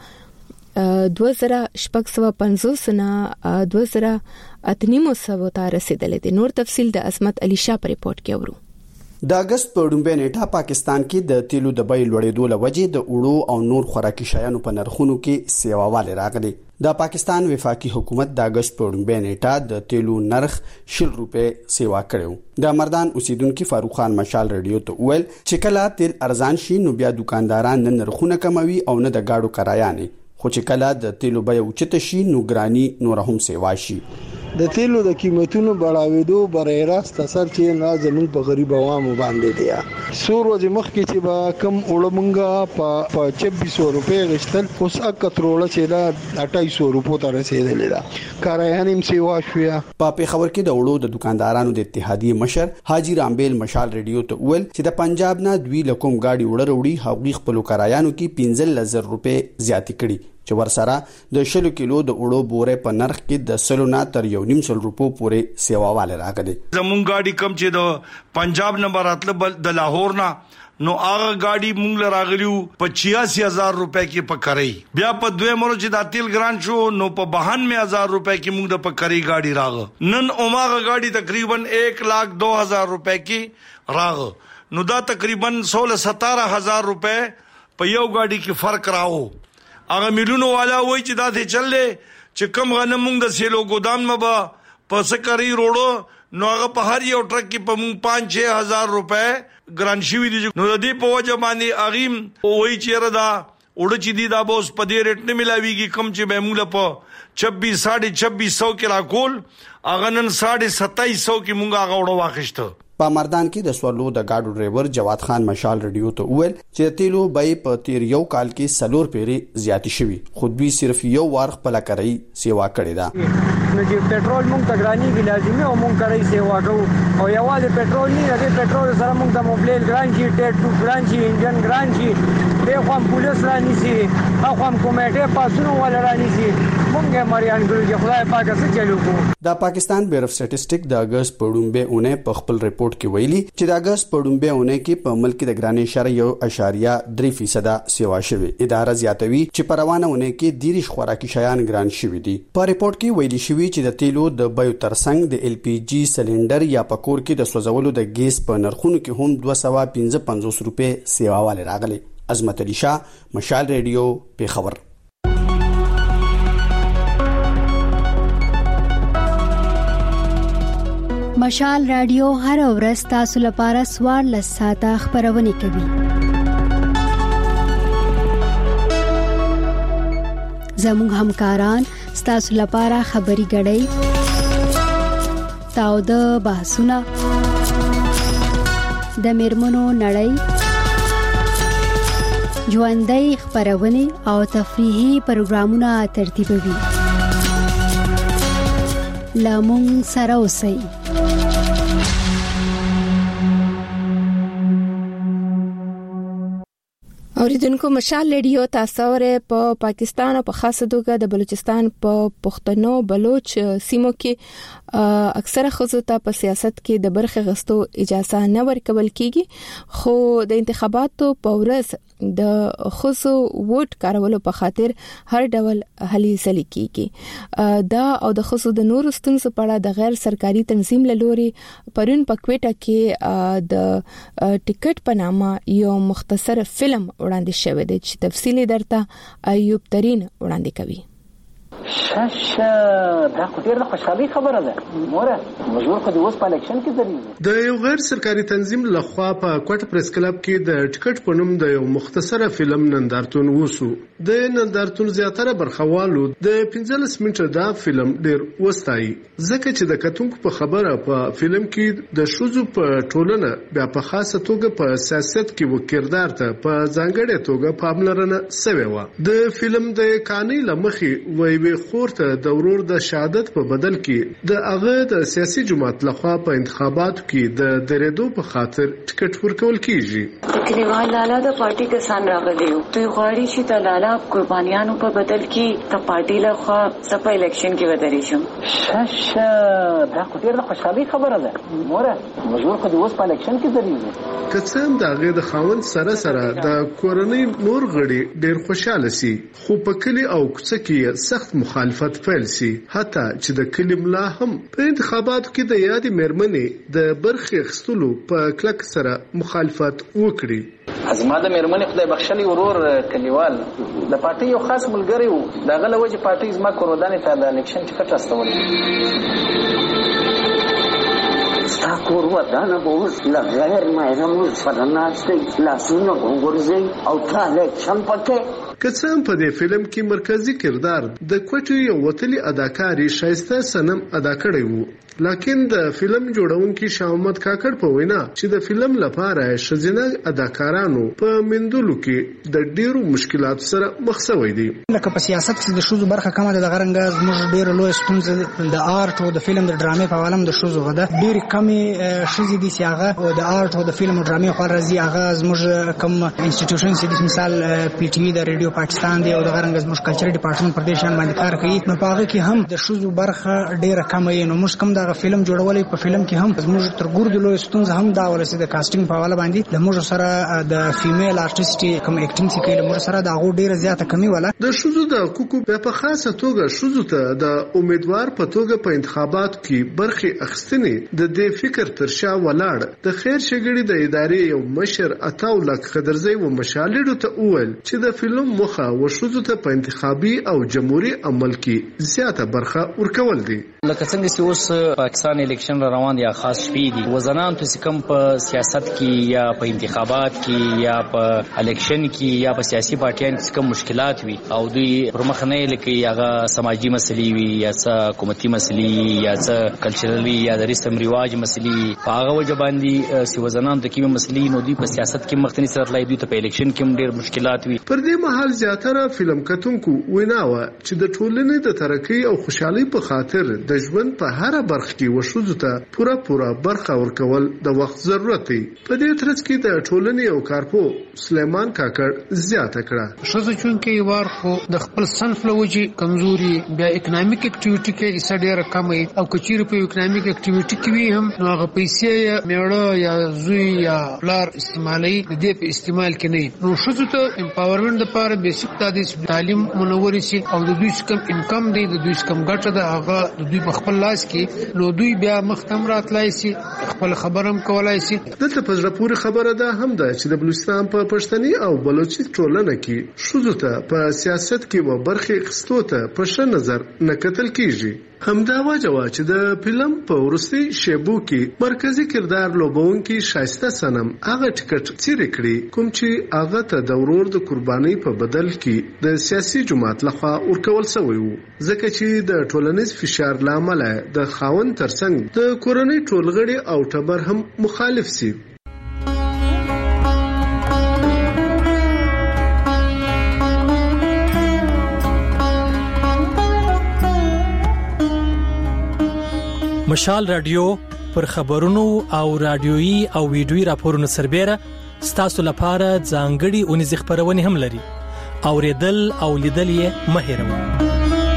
له دوه زره شپږ سوه پنځوس نه دوه زره اته نیم سوه ته رسیدلی دی. نور تفصیل د عصمت علي شاه په ریپورت کې اورو. د اگست په لومړۍ نیټه پاکستان کې د تیلو د بیې لوړېدو له وجې د اوړو او نور خوراکي شیانو په نرخونو کې سیواواله راغلي. د پاکستان وفاقي حکومت د اگست په لومړۍ نیټه د تیلو نرخ شل روپۍ سیوا کړو. د مردان اوسیدونکو فاروق خان مشال ریډیو ته ویل چې کله تیل ارزان شي نو بیا دکانداران نه نرخونه کموي او نه د گاډو کرایه نه، خو چې کله د تیلو بیه اوچته شي نو ګرانی نور هم سیوا شي. د تیلو د قیمتونو بڑاوېدو برای راست اثر چې نه زمون په غریب عوامو باندې دی. سور ورځې مخکې چې با کم اولمنګا په چوبیس سو روپۍ غشتل اوس اکتروله چې دا اټایس سو روپو ته رسیدلې ده. کارایان هم سیوا شویا. په خبر کې د وړو د دکاندارانو د اتحادیه مشر حاجی رامبیل مشال ریډیو ته ویل چې د پنجاب نه دوی لکوم گاډي وړه وړي هغوی خپل کارایانو کې پنځه لزر روپۍ زیاتې کړي چې ورسره د شلو کیلو د اوړو بوره په نرخ کې د سلو نه تر یو نیم سل روپو پورې سیواواله راغلي. زمون گاډي کم چې د پنجاب نمبر اتل د لاهور نه نو هغه گاډي مونږ راغلیو په چھیاسی ہزار روپے کې پکړی. بیا په دوه مرو چې د تیل ګران شو نو په بانوے ہزار روپے کې مونږ د پکړی گاډي راغ. نن اوماغه گاډي تقریبا ایک لاکھ دو ہزار روپے کې راغ. نو دا تقریبا سولہ ستارہ ہزار روپے په یو گاډي کې فرق راو. هغه میلونو والا وای چې دا ته چللې چې کم غنم مونږ د سیلو ګودام مبا په سکري روړو نو هغه په هر یو ټرک کې په مونږ پانچ چھ هزار روپے ګران شوی دي. نو د دې په وجه باندې اغیم وای چې ردا وړ چې دی دا بوس په دې ریټ نه ملاويږي کم چې به موږ په چھبیس ساڑھے چھبیس سو کې راکول اغه نن ساڑھے ستائیس سو کې مونږ هغه وړو واخښته. په مردان کې د سوالو د گاډو ډرایور جواد خان مشال رادیو ته وویل چې تیلو بای په تیر یو کال کې سلور پیری زیاتی شوی، خو دوی صرف یو وار خپل کړی سیوا کړی دا. نو چې پېټرول مونږ ته ګرانی کې لازمي او مونږ کړی سیوا کوو، او یوازې پېټرول نه د پېټرول سره مونږ ته موبایل ګران شي، ټیټ ټو ګران شي، انجن ګران شي، به خو پولیس رانی سي او خو کمیټه پاسونو ول رانی سي، مونږه مریان ګل چې خدای پاک څه چلو کو. د پاکستان بیور اف سټټسټک د اگست پړومبه اونې په خپل ریپورت کې ویلي چې د اگست پړومبه اونې کې په ملک د ګرانی اشاره یو اشاریه درې فیصد سیوا شوی. اداره زیاتوي چې په روانه اونې کې دیرش خوراکي شیان ګران شوی دي. په ریپورت کې ویلي شوی چې د تیلو د بیو ترڅنګ د ال پی جی سلندر یا پکور کې د سوځولو د ګیس په نرخونو کې هم دوه سوه پنځه پنځوس روپے سیوا والے راغلي. عظمت علي شاه، مشال ریډیو، پیښور. مشال رادیو هر ورځ تاسو لپاره سوار لساته خبرونه کوي. زموږ همکاران تاسو لپاره خبري غړي، تاو د بحثونه، د میرمنو نړۍ، ژوندۍ خبرونه او تفریحي پروګرامونه ترتیبوي. لامون سره اوسئ. اوریدونکو، مشال ریډیو تاسو ورې په پاکستان او په خاصه توګه د بلوچستان په پښتنو بلوچ سیمو کې اکثره خزو ته په سیاست کې د برخه غستو اجازه نه ورکول کیږي، خو د انتخاباتو په ورځ د خزو ووټ کارولو په خاطر هر ډول هلي ځلي کیږي. دا او د خزو د نورو ستونزو په اړه د غیر سرکاري تنظیم لوري پرون په کوټه کې د ټیکټ په نامه یو مختصر فلم وړاندې شوی دی چې تفصیلی درته ایوب ترین وړاندې کوي. شاشه دا خو ډیره خوشحالي خبره ده موره، مجبور خو د اوس په الیکشن کې ځریږي. د یو غیر سرکاري تنظیم لخوا په کوټ پریس کلب کې د ټیکټ په نوم د یو مختصره فلم نندارتون وسو. د نندارتون زیاتره برخوالو د پنځلس منټه دا فلم ډیر وستایي، ځکه چې د کتونکو په خبره په فلم کې د شوزو په ټولنه بیا په خاصه توګه په سیاست کې و کردار ته په ځانګړې توګه پاملرنه سوې و. د فلم د کاني لمخې وی وی خورته د ورور د شهادت په بدل کې د هغه د سیاسي جماعت لخوا په انتخاباتو کې د درېدو په خاطر ټیکټ ورکول کیږي. کلیوال لالا د پارټي کسان راغلي وو، دوی غواړي چې د لالا قربانیانو په بدل کې د پارټي لخوا سپا الیکشن کې ودرې شم. شاشه دا خو ډیره خوشحالي خبره ده موره، مجبور خو د اوس په الیکشن کې ځریږي. که څه هم د هغه د خاوند سره سره د کورنۍ نور غړي ډیر خوشاله سي، خو په کلی او کوڅه کې سخت مخالفت پیل سي، حتی چې د کلی ملا هم په انتخاباتو کې د یادې مېرمنې د برخې اخیستلو په کلک سره مخالفت وکړي. ازما د مېرمنې خدای بخښلي ورور کلیوال د پارټي یو خاص ملګری و، دغه له وجې پارټي زما کورودانې ته د الیکشن ټیکټ استولی. ستا کور ودانه به اوس له غیر محرمو سره ناست دی، لاسونه به وغورځوي او تا الیکشن پکې. که څه هم په دې فلم کې مرکزی کردار د کوټې یو وتلی اداکاري شایسته سنم ادا کړی وو، لکن د فلم جوړونکي شاه محمد کاکړ په وینا چې د فلم لپاره ښځینه اداکارانو په مندلو کې د ډیرو مشکلاتو سره مخ شوي دي. لکه په سیاست کې د شوزو برخه کمه ده، د غرنګ زموږ ډیره لوی ستونزه د آرت او د فلم د ډرامې په عالم د شوزو غده ډیره کمې شوزي دي چې هغه او د آرت او د فلم او ډرامې خو راځي. هغه زموږ کوم انسټیټیوشن چې مثال پی ټی وی د ریډیو پاکستان دی او د غرنګ زموږ کلچر ډپارټمنټ پر دې شان باندې کار کوي، نو په هغه کې هم د شوزو برخه ډیره کمه وي. نو موږ کوم دا فلم جوړولې په فلم کې هم زموږ تر ګور د لوی ستونزه هم دا ولسه د کاسټینګ په حواله باندې د موږ سره د فیمیل آرټیسټ کوم اکټینګ چې کوي موږ سره د هغه ډیره زیاته کمی ولا. د شوزو د حقوقو په خاصه توګه شوزو ته د امیدوار په توګه په انتخاباتو کې برخه اخیستنې د دې فکر تر شا ولاړ. د خیر شګړې د ادارې یو مشر عطاء الله خضرزی و مشالډو ته وویل چې د فلم موخه وشوزو ته په انتخابي او جمهوریت عمل کې زیاته برخه ورکول دي. لکه څنګه چې اوس پاکستان الیکشن روان دي خاص شپې دي وزنان ته کوم په سیاست کې یا په انتخابات کې یا په الیکشن کې یا په سیاسي پارټیانو کې کوم مشکلات وي او دوی پر مخ نه لکه هغه سماجی مسلې وي یا څه حکومتي مسلې یا څه کلچرل وي یا د رسم رواج مسلې په هغه وجه باندې سی وزنان ته کوم مسلې نو دوی په سیاست کې مخ نه سره لای دوی ته په الیکشن کې ډېر مشکلات وي. پر دې مهال زیاتره فلم کتونکو ویناوه چې د ټولنې د ترقۍ او خوشحالي په خاطر د ژوند په هر برخه کې وشوزو ته پوره پوره برخه ورکول د وخت ضرورت دی. په دې ترڅ کې د ټولنې او کارپو سلیمان کاکړ زیاته کړه. شوزو چونکې وار خو د خپل صنف لوجي کمزوري بیا اکونومیک اکټیویټي کې ایسه ډېر کم او کچیر په اکونومیک اکټیویټي کې وي هم نو هغه پیسې میړه یا زوی یا پلار استعمالي د دې په استعمال کې نه نو شوزو ته امپاورمنت لپاره بیسیک تاسیس تعلیم منور شي او د دوی کم انکم دی د دوی کم ګټه ده هغه د دوی په خپل لاس کې نو دوی بیا مختم راتلای شي خپل خبرم کولای شي. دلته په ځړه پوری خبره ده هم ده چې د بلوچستان په پښتني او بلوچي ټولنه کې شوزو ته په سیاست کې و برخه خستو ته په ښه نظر نه کتل کیږي. همدا وجه وا چې د فلم په ورستي شیبو کې مرکزی کردار لوبونکي شایسته سنم هغه ټیکټ چیرې کړی کوم چې هغه ته د ورور د قرباني په بدل کې د سیاسي جماعت لخوا ورکول شوی وو ځکه چې د ټولنیز فشار لامل د خاوند ترڅنګ د کورنۍ ټولغړي او ټبر هم مخالف سي. مشال رادیو پر خبرونو او رادیويي او ویډیويي راپورونو سربېره ستاسو لپاره ځانګړي اونیز خبرونه هم لري. اوریدل او لیدل یې مه هېروئ.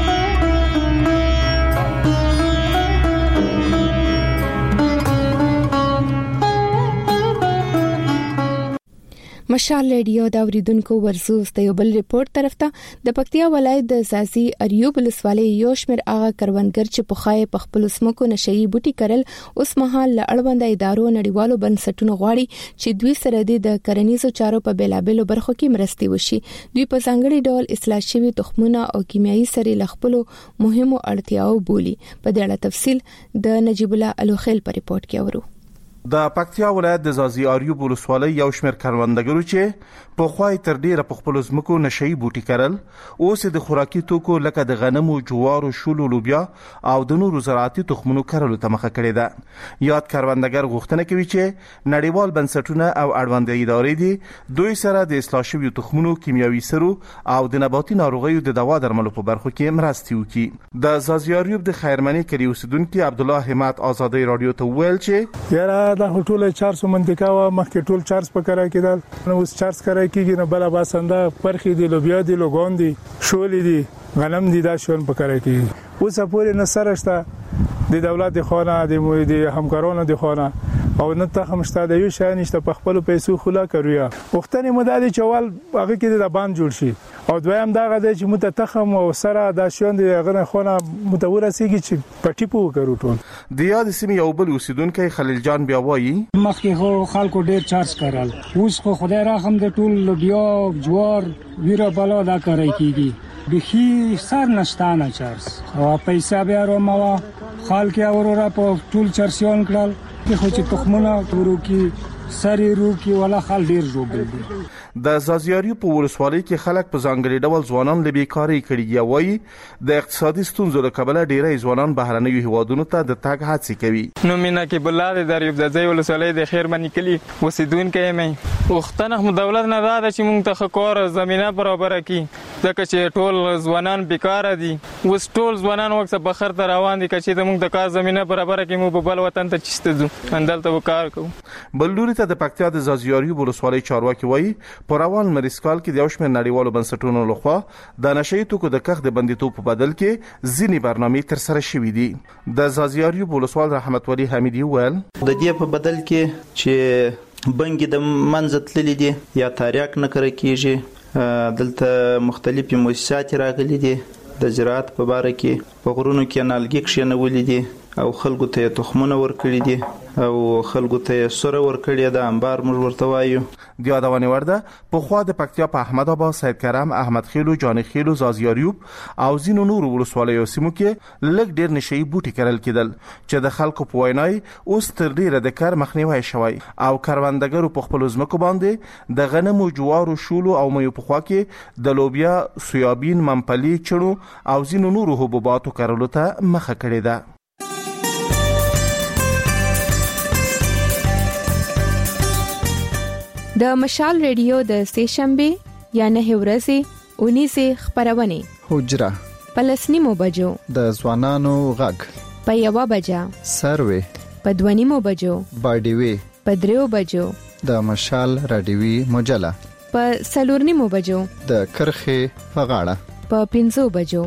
مشال ریډیو دا اوریدونکو ورزوز د یو بل ریپورت طرف ته د پکتیا ولایت د زازي اریوب ولسوالۍ یو شمېر هغه کروندګر چې په خای په خپل سمکو نشئی بوټي کرل اوس مهال له اړوند ادارو نړیوالو بنسټونو غواړي چې دوی سره د کرنیزو چارو په بیلابلو برخو کې مرستي وشي. دوی په ځانګړي ډول اصلاح شوي تخمونه او کیمیاوي سرې لخپلو مهمو اړتیاو بولي. په دې اړه تفصیل د نجیب الله الوخیل په ریپورت کې اورو. د پکتیا ولایت د زازي اریوب ولسوالۍ یو شمېر کروندګرو چې په خوای تر ډیره په خپل ځمکو نشئی بوټي کرل اوس د خوراکي توکو لکه د غنمو، جوارو، شولو، لوبیا او د نورو زراعتي تخمونو کرلو ته مخه کړې ده. یاد کروندګر غوښتنه کوي چې نړیوال بنسټونه او اړوند ادارې دي دوی سره د اصلاح شویو تخمونو، کیمیاوي سرو او د نباتي ناروغیو د دوا درملو په برخو کې مرستې وکړي. د زازي اریوب د خیرمنی کلی اوسیدونکو عبد الله همت آزادۍ رادیو ته ویل چې یاره دا ټول چارج منطقه وا مخکې ټول چارج پکړای کېدل نو اوس چارج کرای کېږي نه بل باسنده پرخي دی لوبیا دی لوګون دی شولې دی غنم دی دا شون پکړای کېږي. اوس پورې نه سرهشته د دولت خانه د مویدي همکارانو د خانه او نه ته همشته د یو شای نشته په خپل پیسو خلا کړیا وختنی مداري چوال هغه کې د باند جوړ شي او دویم دا غده چې متتخم او سره د شون د غنه خونه متورسيږي چې پټي پو کړو ټول. د یاد سیمې یو بل اوسیدونکو خلیل جان بیا وایي مخکې خو خلکو ډیر چارج کړل اوس خو خدای راخم د ټول لوبیا جوار ویره بلا دا کوي کیږي بخي سر نشتانه چارج او پیسې بیا روموا خلک اورورا په ټول چرسیون کړل خو چې تخمونه ورو کې سری رو کې ولا خل ډیر جوړ دي. د زازیاري په ولسوالۍ کې خلک په ځانګړي ډول ځوانان لبي کاری کړي وایي د اقتصادي ستونزو له کبله ډیری ځوانان بهرنیو هیوادونو ته د تګ هڅه کوي. نو مینا کې بلاد د ریوب د ځای ولسوالۍ د خیرمنی کلی وسیدونکو مې وختنه مو دولت نه دا چې موږ ته کار زمينه برابر کړي ځکه چې ټول ځوانان بیکاره دي اوس ټول ځوانان وخت په خر ته روان دي چې موږ د کار زمينه برابر کړي مو په بل وطن ته چستو اندلته کار کوو. بلوري ته د پکتیا د زازیاري ولسوالۍ چارواکي وایي په روان مریسکال کې د یو شمېر نړیوالو بنسټونو لخوا د نشئی توکو د کښت د بندیتوب په بدل کې ځینې برنامې تر سره شوې دي. د زازیاري ولسوال رحمت ولی حمیدی ویل د دې په بدل کې چې بنګي د منځ تللې دي یا تاریخ نه کړی کیږي دلته مختلفي مؤسسات راغلي دي د زراعت په اړه کې په غرونو کې نالګي کښینولې دي او خلکو ته تخمونه ورکړي دي او خلکو ته سره ورکړي د انبار موږ ورته وایو. د یادونې وړ ده په خوا د پکتیا په احمد آباد، سید کرم، احمد خیلو، جان خیلو، زازیاریوب او ځینو نورو ولسوالیو سیمو کې لږ ډېر نشئی بوټي کرل کېدل چې د خلکو په وینای اوس تر ډیره د کار مخنیوي شوی او کروندګرو په خپل ځمکو باندې د غنمو، جوارو، شولو او مېوو په خوا کې د لوبیا، سویابین، ممپلی، چړو او ځینو نورو حبوباتو کرلو ته مخه کړې ده. د مشال ریډیو د سه شنبه یا نه ورځې اونیزه خبرونه حجره پلسنیمو بجو د ځوانانو غږ په یوا بجا سروي په دوانیمو بجو باډیوي په دریو بجو د مشال رادیوي مجله په سلورنیمو بجو د کرخه په غاړه په پنځو بجو.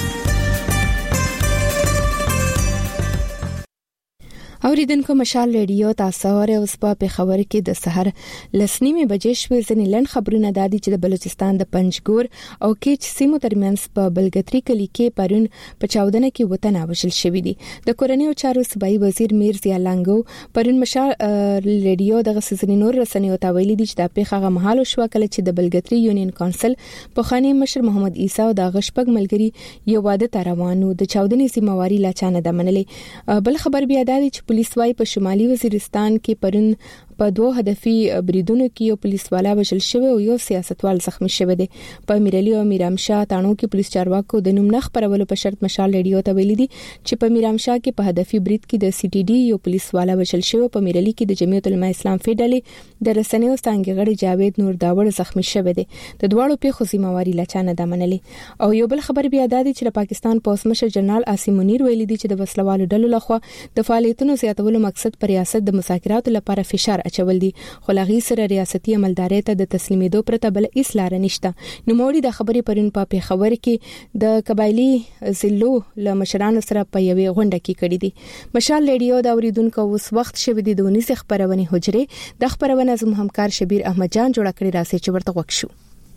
اوریدونکو مشال ریډیو تاسو اورئ اوس په خبر کې د سحر لسنیمه بجې شوې ځنې لن خبرونه دادي چې د بلوچستان د پنجګور او کیچ سیمو ترمنځ په بلګتري کلی کې پرون په چاودنه کې وطن اوشل شوې دي. د کورنیو چارو صوبایي وزیر میر ضیا لنګو پرون مشال ریډیو د غسزنی نور رسنیو ته ویلي دي چې د پیښه مهال شو کله چې د بلګتري یونین کونسل په خاني مشر محمد عیسی او د غشپګ ملګری یو واده ته روانو د چاودنې ذمہواری لا چانه د منلې. بل خبر بیا دادي چې پولیس وايي په شمالي وزیرستان کې پرون په دوه هدفي بریدونو کې یو پولیس والا وژل شوی او یو سیاستوال زخمی شوی دی. په میرلی او میرامشاه تانو کې پولیس چارواکو د نوم نخ پرولو په شرط مشال ریډیو ته ویلي دي چې په میرامشاه کې په هدفي برید کې د سی ټي ډي یو پولیس والا وژل شوی. په میرلی کې د جمعیت العلماء اسلام فیډرالي د رسنیو څنګه غړي جاوید نور داوړ زخمی شوی دی. د دوړو په خو ذمہواری لا چانه د منلې. او یو بل خبر بیا دادي چې د پاکستان پولیس مشر جنرال عاصم منیر ویلي دي چې د وسلوالو ډلو لخوا د فعالیتونو زیاتولو مقصد پر ریاست د مذاکراتو لپاره فشار اچول دي خو لغی سره ریاستي عملداري ته د تسلیمېدو پرته بل هیڅ لار نشته. نو موري د خبرې پرون په پیښور کې د قبایلی ضلعو له مشرانو سره په یوې غونډه کې کړې دي. مشال ریډیو د اوریدونکو اوس وخت شوه د دونیس خبرونه حجره د خبرونه زموږ همکار شبیر احمد جان جوړ کړی راسي چې ورته وښو.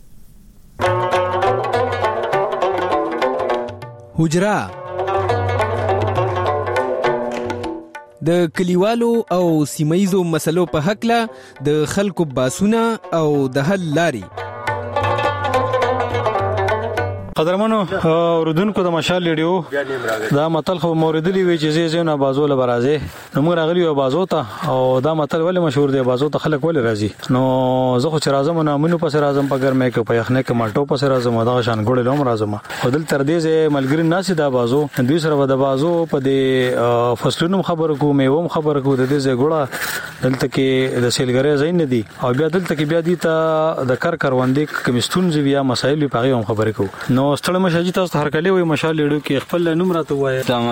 حجره د کلیوالو او سیمایزو مسلو په حق له د خلکو باسونه او د حل لاري. قدرمنو اوردونکو د مشال ریډیو دا متل خو موردلی وی چې زه زونه بازو له برازه نو موږ راغلی او بازو ته او دا متل ولې مشهور دی بازو ته خلک ولې راځي نو زه خو چې راځم نو منو پس راځم په ګرمه کې په یخنه کې مالټو پس راځم دا شان ګوړې لوم راځم او دل تر دې زه ملګری ناسي دا بازو دوی سره د بازو په دې فصلونو خبر کو میوم خبر کو د دې زه ګوړه دلته کې د سیلګری زین ندي او بیا دلته کې بیا دي ته د کار کاروندې کمستون زویا مسایل په هغه هم خبرې کو نو ستړي مشاجي تاسو هر کله وي مشال لیډو کې خپل نوم راته وایي. السلام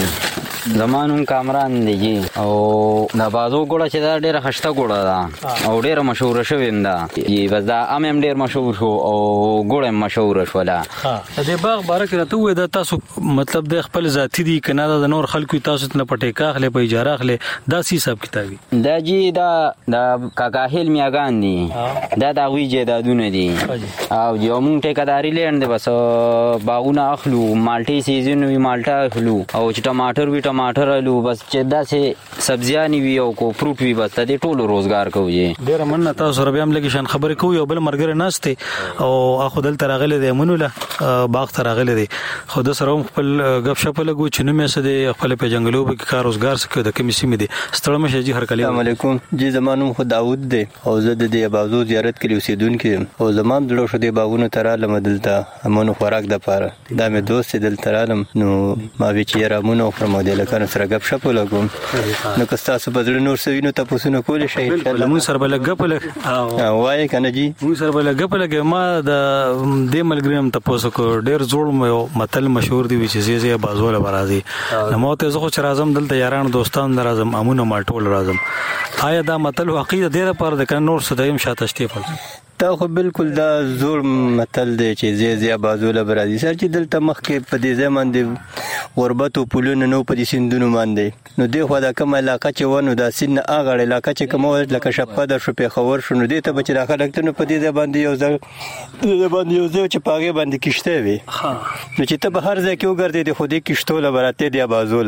علیکم زمانون کامران دی او د بازو ګوړه چې دا ډیره خشته ګوړه ده او ډیره مشهور شوې ده یی بس دا ام ام ډیر مشهور شو او ګوړه مشهور شو لا ها د باغ بارک راته وې دا تاسو مطلب د خپل ذاتی دی کنه د نور خلکو تاسو نه پټې کاخله په اجاره اخله دا سی حساب کتابي دا جی دا د کاکاهل میاګان دي دا دا ویجه دا دونه دي او یو مونږ ټیکاداري لند بس باغونه اخلو مالټي سیزن وی مالټا اخلو او چې ټماټر وی ټماټر الو بس چې دا سه سبزیانی وی او کو فروټ وی بس د ټولو روزګار کوي ډیر مننه تاسو سره بیا هم لګی شان خبرې کوي او بل مرګره ناشته او اخو دل ترغله دی منوله باغ ترغله دی خو د سره خپل غف شپ لګو چې نو مې سده خپل په جنگلو کې کار روزګار سکه د کمی سیمه دي ستړم شي هر کلی. السلام علیکم جی زمانو خو داوود دی او زه د دې بازو زیارت کلی اوسیدونکو او زمان دلو شو دی باغونو تراله مدلته امونو خوراک د پاره دا مې دوست دل ترالم نو ما وی چې رامونو فرمودل کنه سره غب شپ لګوم نو که تاسو بدل نور سوینو تاسو نه کول شي ان شاء الله مون سره بل غپ لګ او وای کنه جی مون سره بل غپ لګ ما د دې ملګریم تاسو کو ډیر جوړ مې متل مشهور دی چې زی زی بازوله برازي نو مو ته زه خو چې راځم دلته یاران دوستان درازم امونه ماټول راځم آیا دا متل واقعي د ډیر پر د کنه نور سدایم شاته شته تا خو بالکل دا زور متل دی چې زی زی بازوله برازي سر چې دلته مخ کې په دې ځمن دی غربت او پولونه نو په دې سیندونو باندې نو دی خو دا کوم علاقه چې ونه دا سین اغه علاقه چې کوم لکه شپه د شپې خبر شونه دی ته بچ راخه لکته په دې باندې یو ځل دې باندې یو ځل چې پاګه باندې کشته وي نو چې ته به هر ځای کې وګرځې د خو دې کشتوله براته دی بازوله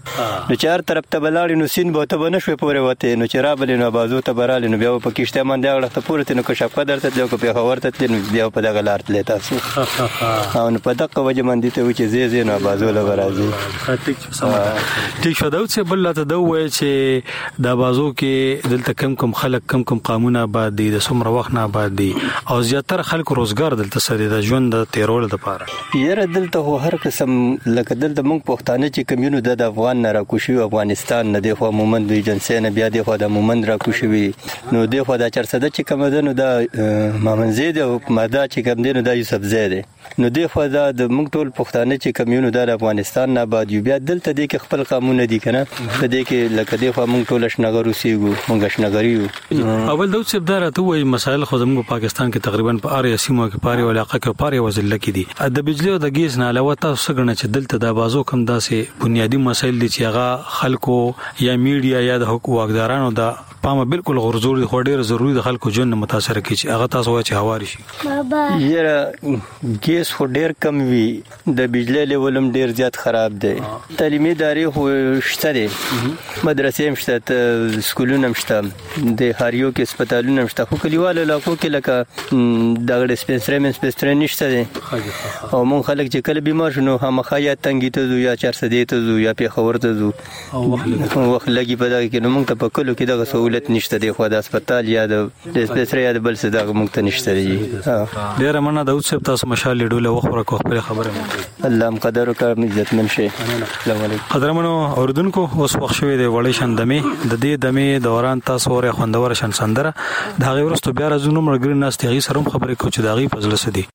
نو چار طرف ته بلاړ نو سین به ته بنه شوي پورې وته نو چې را بلې نو بازو ته برال نو بیا په کیشته باندې اړه ته پورې نو که شپه درته تلو که په خبر ته تلو بیا په دغه لار تلې تاسو او نو په دغه وجه باندې ته چې زی زی نو بازو له برازي ټیک شو دا چې بل ته دا وای چې دا بازو کې دلته کم کم خلک کم کم قانون آباد دي د څومره وخت نه آباد دي او زیاتره خلکو روزګار دلته سره د ژوند د تیرول لپاره یره دلته هر قسم لکه دلته موږ پښتانه چې کمیونو د افغان نه راکوشي افغانستان نه دی خو مومند وی جنسي نه بیا دی خو د مومند راکوشي نو دی خو د چرسده چې کوم ده نو د مامن زید او ماده چې کوم دی نو د یوسف زید نو دی خو د موږ ټول پښتانه چې کمیونو د افغانستان نه بعد یو بیا دلته دی کې خپل قانون دي کنه په دې کې لکه دی خو موږ ټول شنغرو سیګو موږ شنغریو اول د څه بدره ته وای مسایل خو زموږ پاکستان کې تقریبا په اړ سیمو کې پاره علاقه کې پاره وزل کې دي د بجلی او د ګیس نه علاوه تاسو څنګه چې دلته د بازو کم داسې بنیادی مسایل دي چې هغه خلکو یا میډیا یا د حکومت واکدارانو د پامه بالکل غرضور دي خو ډیر ضروری د خلکو ژوند متاثر کی چې هغه تاسو وای چې هواري شي بابا یره ګیس خو ډیر کم وی د بجلی لیولم ډیر زیات خراب دی تعلیمي ادارې خو شته دي مدرسې هم شته سکولونه هم شته د هاریو کې هسپتالونه هم شته خو کلیوالو علاقو کې لکه د ډسپنسري من سپنسري نشته دي او مون خلک چې کله بیمار شنو همخا یا تنګی ته یا چار سدې ته زو یا په خبر ته زو وخت لګي په دغه کې نو مونږ ته په کلو کې دغه سہولت نشته دی خو د هسپتال یا د ډسپنسري یا د بل څه دغه مونږ ته نشته دی ډیر مننه د اوس تاسو مشال ډوله وخوره کو خپل خبره الله مقدر وکړ عزت من شي السلام علیکم قدرمنو اوردونکو اوس وخت شوی دی وړي شندمه د دې دمه دوران تاسو ور خوندور شن سندره د هغه ورستو بیا راځو مرګ نه ستغي سره خبرې کو چې داغي فضل سدي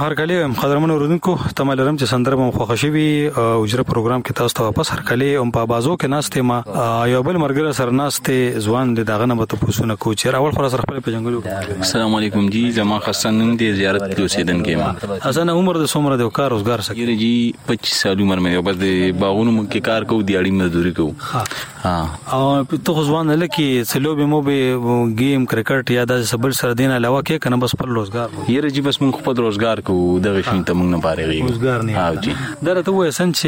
هر کله قدرمن اوردونکو تمالرم چې سندره مو خوښ شي او اجره پروګرام کې تاسو ته واپس هر کله هم په بازو کې ناشته ما یو بل مرګره سره ناشته ځوان د دغه نه ته پوښتنه کو چې اول خلاص خپل په جنگلو. السلام علیکم جی زما حسن نن د زیارت کې اوسیدونکو ما حسن عمر د څومره د کار روزګار سره جی پچیس سال عمر مې بس د باغونو کې کار کوو د اړې مزدوري کوو. ها او ته ځوان لکه سلوبه مو به گیم کرکټ یا د سبل سره دین علاوه کې کنه بس پر روزګار یره جی بس مونږ خپل روزګار کوو دغه شین ته مونږ نه پاره روزګار نه. ها جی درته وې سن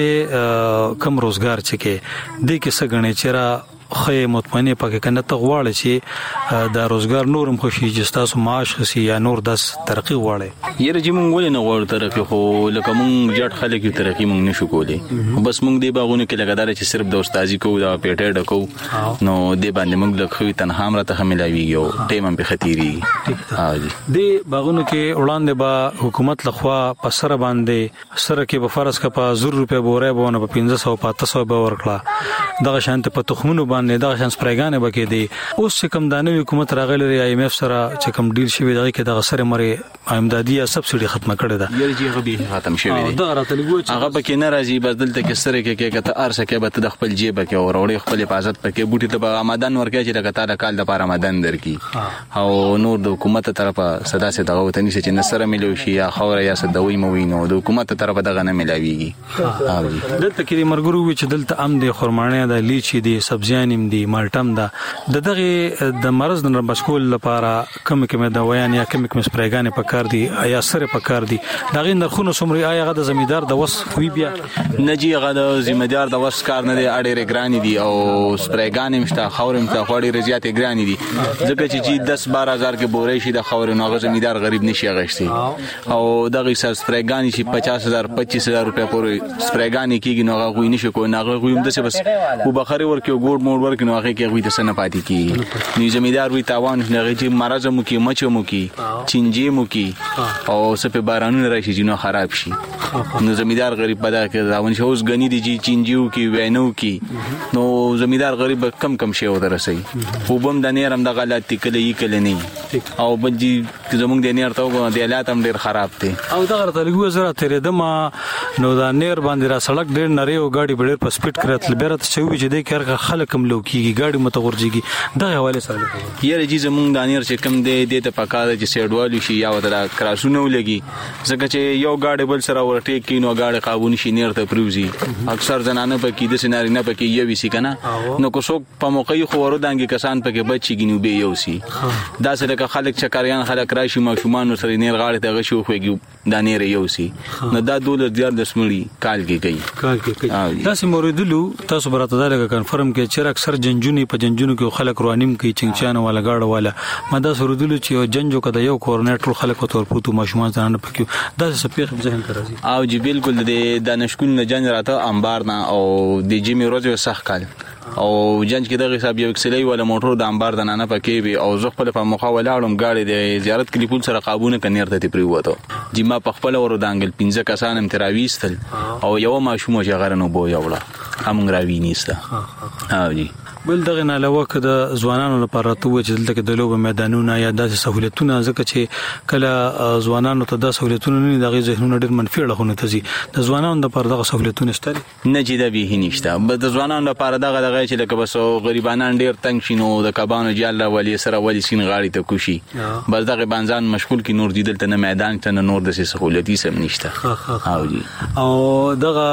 چې کم روزګار چې کې د کې سګنې چیرې خې مطمئنه پکې کنه ته غواړي چې د روزګار نورم خوشي چې تاسو معاش خسي یا نور داس ترقی غواړي. یره چې مونږ ولې نه غواړو ترقی خو لکه مونږ جټ خلک یو ترقی مونږ نشو کولای بس مونږ دی باغونه کې لګادار چې صرف د استادي کوو دا پیټه ډکو نو دی باندې مونږ لکه تنها امرته ملاوي یو ټیم په خطيري. ها جی دی باغونه کې وړاندې با حکومت لخوا په سره باندې سره کې په فرض کا په زر روپے بوره بونه په پنځه سوه پنځه سوه به ورکړه دغه شانت په تخمونو نه دا شان سپریګانې بکې دي اوس چې کوم دانوي حکومت راغلی آی ایم ایف سره چې کوم ډیل شوی دغه کې د غسر مری امدادي یا سبسيډي ختمه کړې ده یره چې هغه ختم شوی دی دا راته لګو هغه پکې نه راځي بدل ته کې سره کې کې کته ارسه کې به د خپل جیب کې او وروړي خپل حفاظت پکې بوټي ته آمدن ورکې چې لکه تا د کال د پاره آمدن درکې او نور د حکومت طرفه صدا سي دغه وته نشي چې نصر ملو شي یا خوره یا صدوي موینو د حکومت طرفه دغه نه ملاويږي. دلته کې مرګرو چې دلته ام دي خرمانه د لیچي دي سبزيانم دي مالټم دا د دغه د مرز د مشکول لپاره کم کم دوايان یا کم کم سپریګانې پکار دي یا سره پکار دي دغه نرخونه سمري آیا غد زمیدار د وس وی بیا نجی غد زمیدار د وس کار نه دی اړې رګرانی دي او سپریګانې مشته خورم ته خوړې رضایت ګرانی دي ځکه چې دس بارہ هزار کې بورې شي د خورې نو غ زمیدار غریب نشي غشتي او دغه سر سپریګانی شي پچاس هزار پچیس هزار روپے پورې سپریګانی کیږي نو غوي نشي کو نه غوي هم د بس او بخاري ورکه ګوډ موډ ورکه نو هغه کې غوي د سن پاتې کی نو زمیدار وی تاوان نه غي مرزه مو کې مچو مو کې چنجي مو کې او سپه بارانونه راشي جنو خراب شي نو زمیدار غریب پیدا کړ راون شي اوس غنی دي چنجیو کې وینو کې نو زمیدار غریب کم کم شي و درسي خو بم د نيرم د غلطي کله یې کله نه او بنجي زمونږ د نير ته د حالات هم ډیر خراب دي او دا غره تلګو زرا تیرې دما نو دا نير باندې را سړک ډیر نری او گاډي ډیر په سپیډ کړت بیرته چوي چې د کار خلک هم لو کیږي گاډي متغورځيږي دا حواله سره یره جی زمونږ د نير چې کم دی د ته پکاله چې سیډوالو شي یا ودا کراسونه ولګي ځکه چې یو گاډي بل سره ورټی کینو گاډي قابو نشي نير ته پروزي اکثر زنانه پکې د سيناري نه پکې یو وسی کنه نو کو څوک په موقعي خو ورودانګي کسان پکې بچي ګینو به یو سي دا سره که خلک چکریان خلک راشي ماشومان سره نیر غاړه ته غشي خوږي د نیر یو سي نو دا دولت دیار د سمړي کال کې کوي کال کې کوي تاسو موریدلو تاسو براته دا لګه کنفرم کې چې اکثر جنجونی په جنجونو کې خلک روانیم کوي چنګچانو والا گاډه والا مدا سرودلو چې یو جنجو کده یو کورنیټر خلک تور پروتو ماشومان ځان پکې دا سپیخ ځهن راځي او جی بالکل د دانشکون نه جن راته انبار نه او د جیمی روز وسخ کال او جنج کې دغه حساب یو کسلی ولا موټر د انبار د نه پکې وي او زه خپل په مخاولاړم گاډي د زیارت کلیپول سره قابونه کنير ته پری وته جما په خپل ور دانګل پنځه کسان هم تراويستل او یو ماشوم چې غرنو بو یوړه هم راوي نیسته ها جی بل دغه نه علاوه کده ځوانانو لپاره ته چې دلته د لوب میدانونو یا داسې سہولتونه ځکه چې کله ځوانانو ته د سہولتونو نه دغه ذهنونه ډېر منفي اړخونه ته ځي د ځوانانو لپاره دغه سہولتونه شته نه چې د به نشته بل د ځوانانو لپاره دغه دغه چې لکه بس غریبانان ډېر تنگ شینو د کبانو جاله ولی سره ولی سین غاړي ته کوشي بس دغه بانځان مشغول کی نور دیدل ته میدان ته نور د سہولتي سم نشته او جی او دغه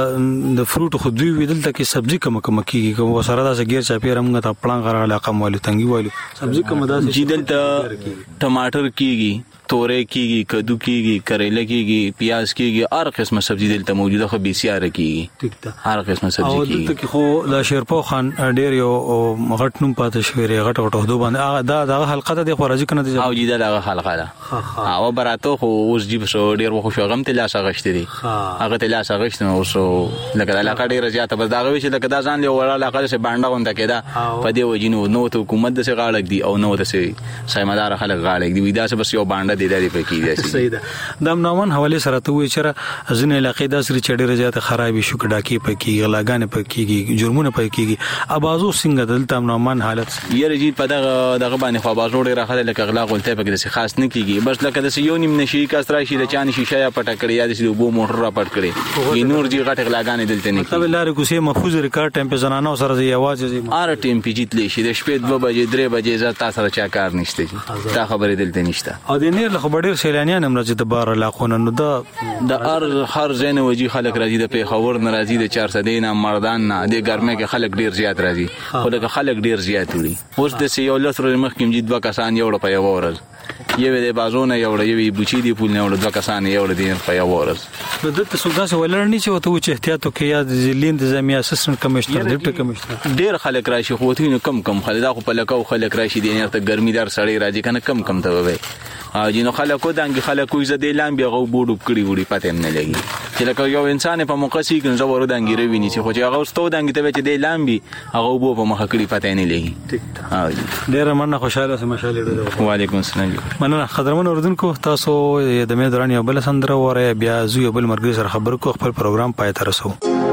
د فروټ خو دوی ویدل ته کې سبزی کم کم کیږي کوم سره د غیر چا پیرمغه ته پلان غره علاقه مولي تنګي والو سبزی کم داسې جیدل ته ټماټر کیږي تورې کیږي کدو کیږي کریلا کیږي پیاز کیږي هر قسمه سبزی دلته موجوده خو بيسيار کیږي ټیک ده هر قسمه سبزی کیږي او دلته خو د شیرپو خان ډیر یو غټ نوم پاتې شوی غټ غټ دوه باندې دا دغه حلقه د خورازي کنه او جی دغه حلقه ده او براتو خو اوس جیب سو ډیر وخت شو غم ته لاس غشت دي هغه ته لاس غشت نو سو لکه علاقه ډیر زیاته بس دغه وی چې لکه دا ځان له وړه علاقه سره باندې غونډه کېده په دې وجینو نو ته حکومت د څخه غاړک دي او نو د څه سایمدار خلک غاړک دي ودا څه بس یو باندې دی دادی پکې دی. صحیح ده. د امنوان حواله سره ته وی چېرې ځینې علاقې داسې چې ډېرې زیاته خرابې شو کډاکي پکې غلاګانې پکې جرمونه پکې ابازو څنګه دلته امنوان حالت یره جی په دغه دغه باندې خو ابازو ډېر راخله لکه غلا غولته پکې څه خاص نه کیږي بس لکه د یو نیم نشي کاسترا شي د چانه شیشه یا پټ کړی یا د بو موټر را پټ کړی نور جی غټ غلاګانې دلته نه کیږي. لارې کوسه محفوظ ریکارډ ټیم په زنانو سره دی आवाज دی ار ټیم په جیتلې شي د شپې دوه بجې درې بجې زه تاسو سره چا کار نشته دا خبره دلته نشته. او د نیر له خبرې سیلانیان هم راځي د بار علاقونه نو دا د ار هر ځای وجي خلک راځي د پیښور نه راځي د چار سده نه مردان نه د ګرمه کې خلک ډیر زیات راځي خو د خلک ډیر زیات وي. اوس د سیول سره مخکې جدي دوه کسان یو په یو ورځ یو د بازونه یو یو بوچی دی پول نه یو دوه کسان یو د په یو ورځ نو د تاسو ولرنی چې وته چې احتیاط وکړي یا د ځلین د زمیا اسسټنټ کمشنر ډیپټي کمشنر ډیر خلک راشي خو ته نو کم کم خلک خو په لکه خلک راشي دی نه ته ګرمي دار سړی راځي کنه کم کم ته وي ا جنو خلکو دانګ خلکو ز دې لام بیا غو بوډو کړی وړي پته نه لګي چې لکه یو انسان په موقع سي کنه زور دانګ رويني چې خو چې هغه ستو دانګ ته چې دې لام بي هغه بو په مخ کړی پته نه لګي. ټیک ټاک ډیر مننه خوشاله سم مشاله ډیر. وعلیکم السلام. مننه خضرمن اردوونکو تاسو د مې دوران یو بل سندره وره بیا زو یو بل مرګ سره خبر کو خپل پروګرام پای ته رسو.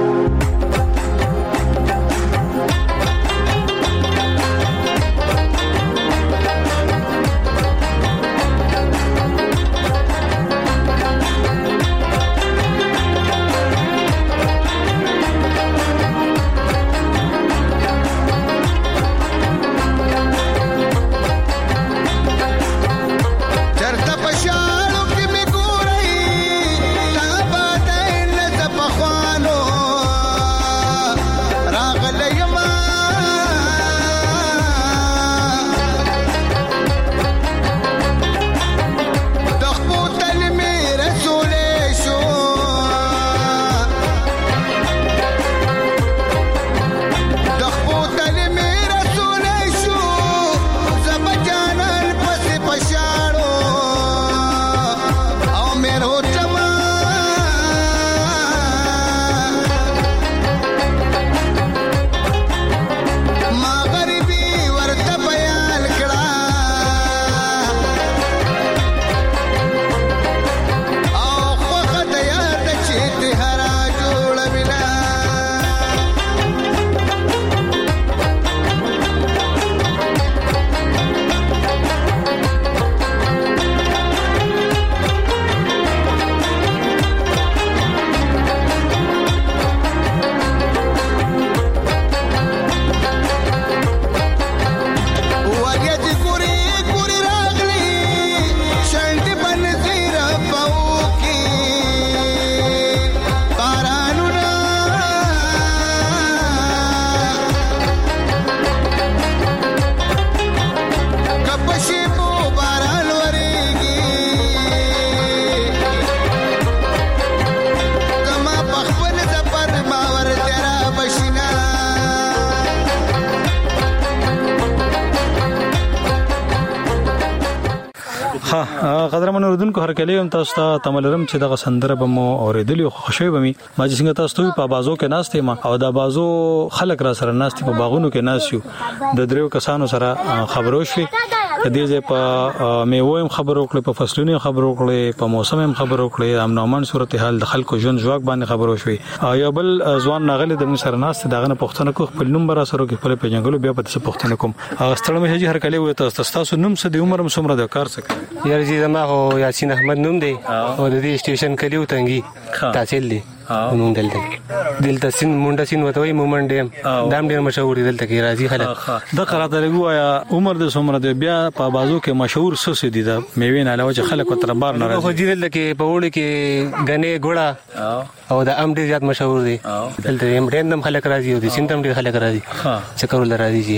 قدرمن اردوونکو هر کله هم تاسو ته تملرم چې دغه سندره به مو اوریدلی خوشوي به می ما چې څنګه تاسو په بازو کې ناشته ما او دا بازو خلک را سره ناشته په باغونو کې ناشیو د دریو کسانو سره خبرو شوي د دې ځای په میوه خبرو کړې په فصلونو خبرو کړې په موسم هم خبرو کړې امن امن صورتحال د خلکو ژوند ژواک باندې خبرو شوي یو بل ځوان ناغله د موږ سره ناشته دغه پښتنه کو خپل نوم را سره کې خپل پیژنګلو بیا په څه پښتنه کوم ستړم هجی هر کله وي تاسو تاسو نوم څه دی عمر هم څومره د کار څه یار جی زما هو یاسین احمد نوم دی او د دې سټیشن کلیو تنګي تحصیل دی نوم دلته دلته سین مونډه سین وته وي مومن ډیم دام ډیر مشهور دلته کې راځي خلک د قراته لګو یا عمر د څومره دی بیا په بازو کې مشهور څه دي د میوین علاوه چې خلک تر بار نه راځي خو دلته کې په وړي کې غنې ګوړه او د ام ډیر زیات مشهور دی دلته ام ډیر نم خلک راځي او د سین تم ډیر خلک راځي چکرول راځي جی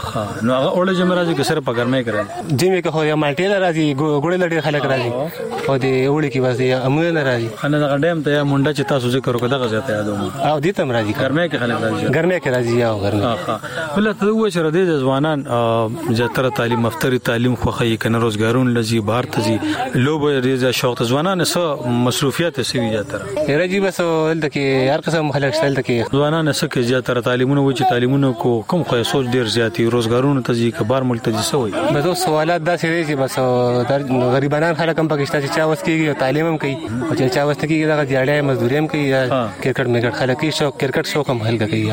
نو هغه اورل جمع راځي که سره په ګرمه کوي جمع کې خو یا مالټې راځي ګوړې لړ خلک راځي او د وړي کې واسي امونه راځي انا د ډیم ته مونډه چې تاسو ذکر وکړه دغه ځای ته یادوم او دې تم راځي ګرمه کې خلک راځي ګرمه کې راځي او ګرمه بل ته و چې ردی ځوانان زیاتره تعلیم افتری تعلیم خوخی کنه روزګارون لذي بهر ته زی لوب ریزه شوق ځوانان سره مصروفیت سوي زیاتره راځي بس دلته کې هر قسم خلک شته دلته کې ځوانان سره زیاتره تعلیمونه و چې تعلیمونه کو کوم خو سوچ ډیر زیاتی روزګارون ته زی کبار ملک ته سوي بس سوالات دا سره چې بس غریبانان خلک هم پاکستان چې چا وس کېږي او تعلیم هم کوي او چې چا وس کېږي دا دیاړې مزدوري هم کوي کرکټ میکټ خلک کې شوق کرکټ شوق هم هلګه کوي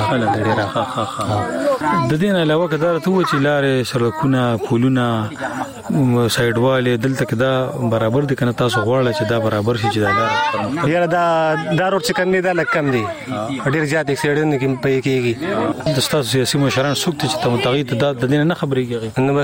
د دې نه علاوه کدا ته و چې لارې سړکونه پولونه سایډ والے دلته کدا برابر دي کنه تاسو غواړئ چې دا برابر شي چې دا لار یاره دا دا روډ چې کم نه دا لکم دي ډیر زیات اکسیډنټ کې پې کېږي د تاسو سیاسي مشران سوکت چې تم تغیید د د دې نه خبرېږي نو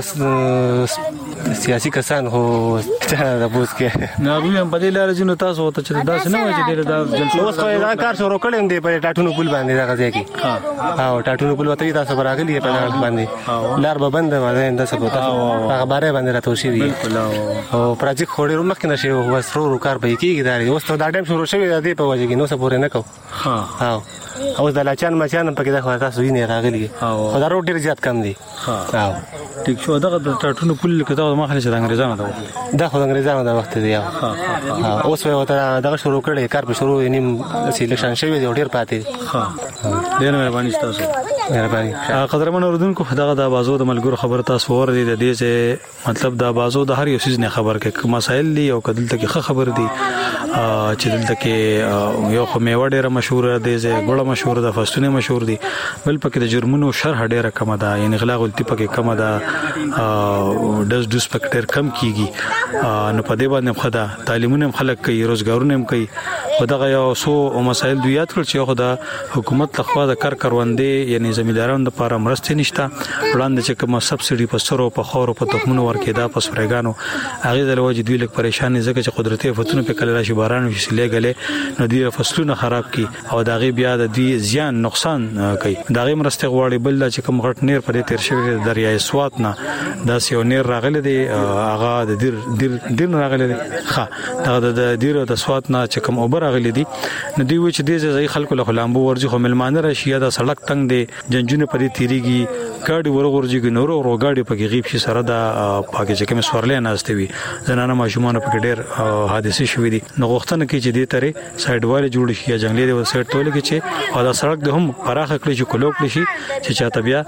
بس سیاسي کسان هو دا بوس کې نه هم په دې لار چې تاسو ته چې دا څه نه وایي چې دا اوس خو دا کار شروع کړم دی په ټاټونو پول باندې دا غځي کې او ټاټونو پول وته تاسو راغلی په لار باندې لار به بند باندې د څه پتا هغه باره باندې راته شي وي او پروجیکټ خوري رومه کې نشي وسرو رو کار به کېږي دا اوس ته دا ټایم شروع شوی دی په وجه کې نو څه پورې نه کو ها او دا لاچان مچان په کې دا خو تاسو ویني راغلی او دا روډ ډیر زیات کم دی ها ټیک شو دغه د ټاټونو پول کې دا ما خلک د انګريزانو دا دا خو د انګريزانو د وخت دی ها اوس وو ته دغه شروع کړي کار په شروع نیم سیلیکشن شوی دی ډیر پاتې ها ډیر مهرباني تاسو مهرباني قدرمن اوردونکو دغه د بازو د ملګرو خبر تاسو ور دي د دې چې مطلب د بازو د هر یو سیز نه خبر کې مسائل دي او کدل ته کې خبر دي چې دلته کې یو خو میوه ډیره مشهور ده زه ګوړه مشهور ده فستونه مشهور دي بل پکې د جرمونو شرح ډیره کم ده یعنی غلا غلطي پکې کم ده دز دوس پکې ډیر کم کیږي نو په دې باندې خدا تعلیمونه خلک کوي روزګارونه هم کوي خدای یو سو مسائل دوی یاد کړ چې خو د حکومت لخوا د کار کروندې یعنی زمیندارانو لپاره مرستې نشته وړاندې چې کوم سبسيډي په سرو په خورو په تخمونو ورکېدا په سفرګانو هغه د لوجې دوی لک پریشان ځکه چې قدرتي فتونه په کله راشي باران وشي لګلې نو دوی فصلونه خراب کی او داغه بیا د دوی زیان نقصان کوي داغه مرسته غواړي بل چې کوم غټ نیر په تیر شوی دریای سوات نه دا سیو نیر راغله دی هغه د دیر دیر دین راغله دی ښه دا د دیر د سوات نه چې کوم اوبر راغلي دي نو دوی و چې د ځای خلکو له خلامبو ورځي خو ملمانه راشي دا سړک تنگ دی جنجونه پرې تیریږي ګاډي ورغورځي نورو ورو ګاډي پکې غیب شي سره دا پاکه چې کوم سورلې ناشته وي زنانه ماشومان پکې ډېر حادثه شوې دي نو غوښتنه کوي چې دې ترې سایډ والے جوړ شي یا جنگلي دی سایډ ټول کې چې او دا سړک د هم پراخه کړی چې کلو کړی شي چې چاته بیا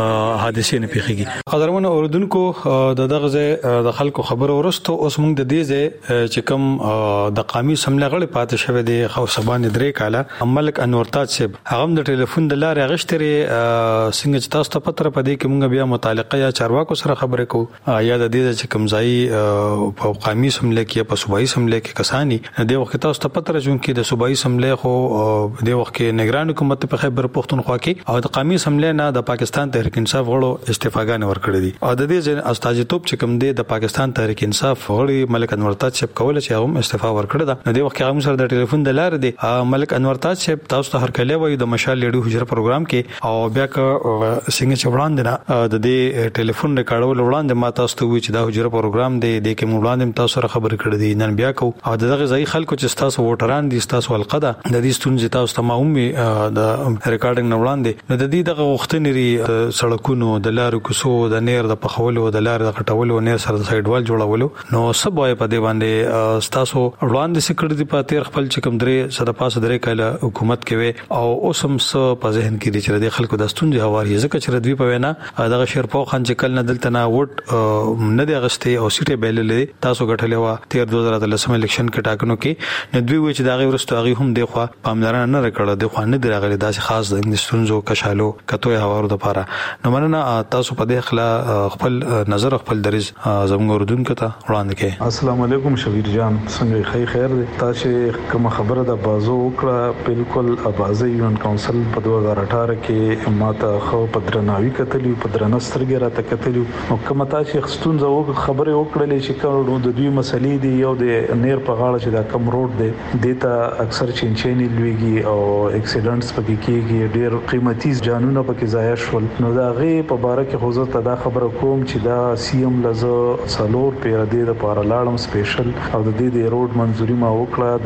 حادثه نه پیږي قدرمن اوردونکو د دغه ځای د خلکو خبر ورسته اوس موږ د دې ځای چې کوم د قامي سملې غړي پاتې شوی دی خو سبان درې کاله ملک انور تاج صاحب هغه د ټلیفون د لارې غشتري څنګه تاسو ته پتر پدې کې موږ بیا متعلقه یا چارواکو سره خبرې کوو یا د دې چې کمزای په قومي سملې کې په صوبایي سملې کې کسانی د وخت تاسو ته پتر جون کې د صوبایي سملې خو د وخت کې نگران حکومت په خبر پښتونخوا کې او د قومي سملې نه د پاکستان تحریک انصاف غړو استعفاګانې ورکړې دي او د دې استاجتوب چې کوم دی د پاکستان تحریک انصاف غړي ملک انور تاج صاحب کول چې هغه استعفا ورکړه ده د وخت هغه سره د ټلیفون د لارې دی ملک انور تاج صاحب تاسو ته هر کله وایي د مشال لیډو حجره پروګرام کې او بیا که څنګه چوڑان دي د دې ټلیفون ریکارډول وړاندې ما تاسو ته وی چې دا حجره پروګرام دی د کوم وړاندې تاسو سره خبرې کړې دي نن بیا کو او دغه ځای خلکو چې تاسو ووټران دي تاسو القدا د دې ستونزې تاسو ته معلومه د ریکارډینګ نه وړاندې نو د دې دغه وختنې سړکونو د لارو کوسو د نیر د پخولو د لار د غټولو نیر سره د سایډ وال جوړولو نو سب وای په دې باندې تاسو وړاندې سکړې دي په تیر خپل چې کوم درې صد پاسه درې کاله حکومت کوي او اوسم څه په ذهن کې دي چې د خلکو د ستونزې هواري ځکه چې ردوی په وینا دغه شیرپو خان چې کله نه دلته نه ووټ نه دی غسته او سیټه بیللې تاسو غټلې وا تیر دوه هزار اتلس الیکشن کې ټاکنو کې نه دوی و چې دغه ورستو هغه هم دی خو پاملرنه نه رکړه د خو نه دی راغلي داسې خاص د ستونزو کشالو کتوې هوارو د پاره نو مننه تاسو په دې خلا خپل نظر خپل دریز زموږ اردوونکو ته وړاندې کړئ السلام علیکم شبیر جان څنګه خیر خیر دی تاسو کوم خبره د بازو وکړه بالکل ابازي یون کونسل په دوه هزار اټھارہ کې ماته خو په درناوي کتلی په درنسترګه راته کتلی او کوم تاسو خستون زو خبره وکړلې چې کړو د دوی مسلې دی یو د نیر په غاړه چې دا کم روډ دی دیتا اکثر چینچینی لویږي او اکسیډنټس پکې کیږي ډیر قیمتي جانونه پکې ضایع شول نو دا غي په باره کې خو زه دا خبره کوم چې دا سی ام لزه سالور پیر دی د پاره لاړم سپیشل او د دې د روډ منځوري ما وکړه د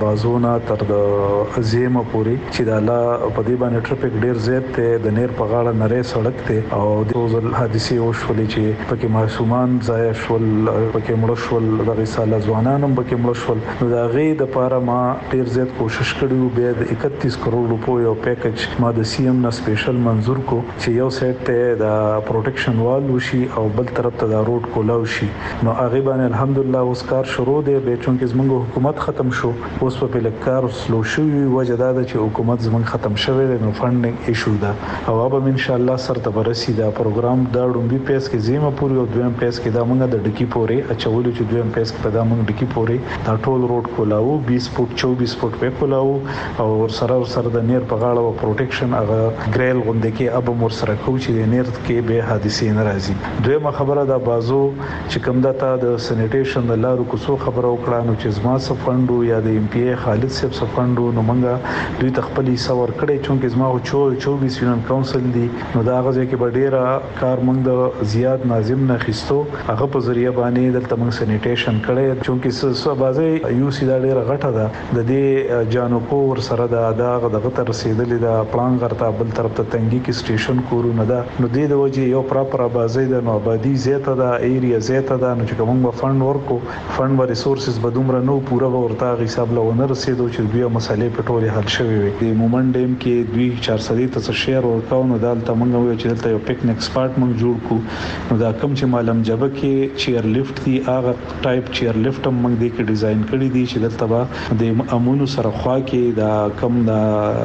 بازونه تر د زیمه پورې چې د الله په دې باندې ټریفیک ډیر زیات ته د نیر په غاړه نری سړک ته او د روزل حادثه وشولې چې پکې معصومان ځای شول پکې مړ شول د غیصاله ځوانان هم پکې مړ شول نو دا غي د پاره ما ډیر زیات کوشش کړو به د اکتیس کروڑ روپیو یو پیکج ما د سی ام نه سپیشل منزور کو چې یو سیټ ته د پروټیکشن وال وشي او بل طرف ته د روډ کولاو شي نو هغه باندې الحمدلله اوس کار شروع دی به چون کې زموږ حکومت ختم شو اوس په لکار سلو شوی وجه دا چې حکومت زموږ ختم شوی دی نو فندینګ ایشو دا او به ان شاء الله سره ته برسي دا پروګرام دا ډومبي پیس کې زیمه پوری او دویم پیس کې دا موږ د ډکی پوري اچولو چې دویم پیس کې په دا موږ ډکی پوري دا ټول روډ کولاو بیس فوټ چوبیس فوټ په کولاو او سره سره د نیر په غاړه او پروټیکشن هغه ګریل غونډه کې اب مور سره کو چې د نیر کې به حادثه نه راځي دویمه خبره دا بازو چې کوم داته د سینیټیشن د لارو کوڅو خبره وکړه نو چې زما سفندو یا د ایم پی ای خالد صاحب سفندو نو موږ دوی تخپلی سور کړي چې زما او چوبیس یونین کونسل دی نو دا غزه کې ډېره کار موږ د زیات ناظم نه خستو هغه په ذریعہ باندې دلته موږ سینیټیشن کړي چې څه بازي یو سیدا ډېره غټه ده د دې جانو کو ور سره دا دغه دغه تر رسیدلې دا پلان غرتا بل طرف ته تنګي کې سټیشن کورو نه ده نو د دې وجه یو پراپر بازي د نو آبادی زیاته ده ایریا زیاته ده نو چې کوم فند ورکو فند و ریسورسز بدومره نو پورا ورته حساب لونه رسیدو چې بیا مسالې په ټوله حل شوي وي د مومنت ډیم کې دوی چارصد ته شیر ورکاو نو دالته موږ ویل چې دلته یو پکنیک سپاټ موږ جوړ کو نو دا کم چې مالم جبه کې چیر لفت دی هغه ټایپ چیر لفت هم موږ د کې ډیزاین کړی دی چې دلته به د امونو سره خوا کې دا کم دا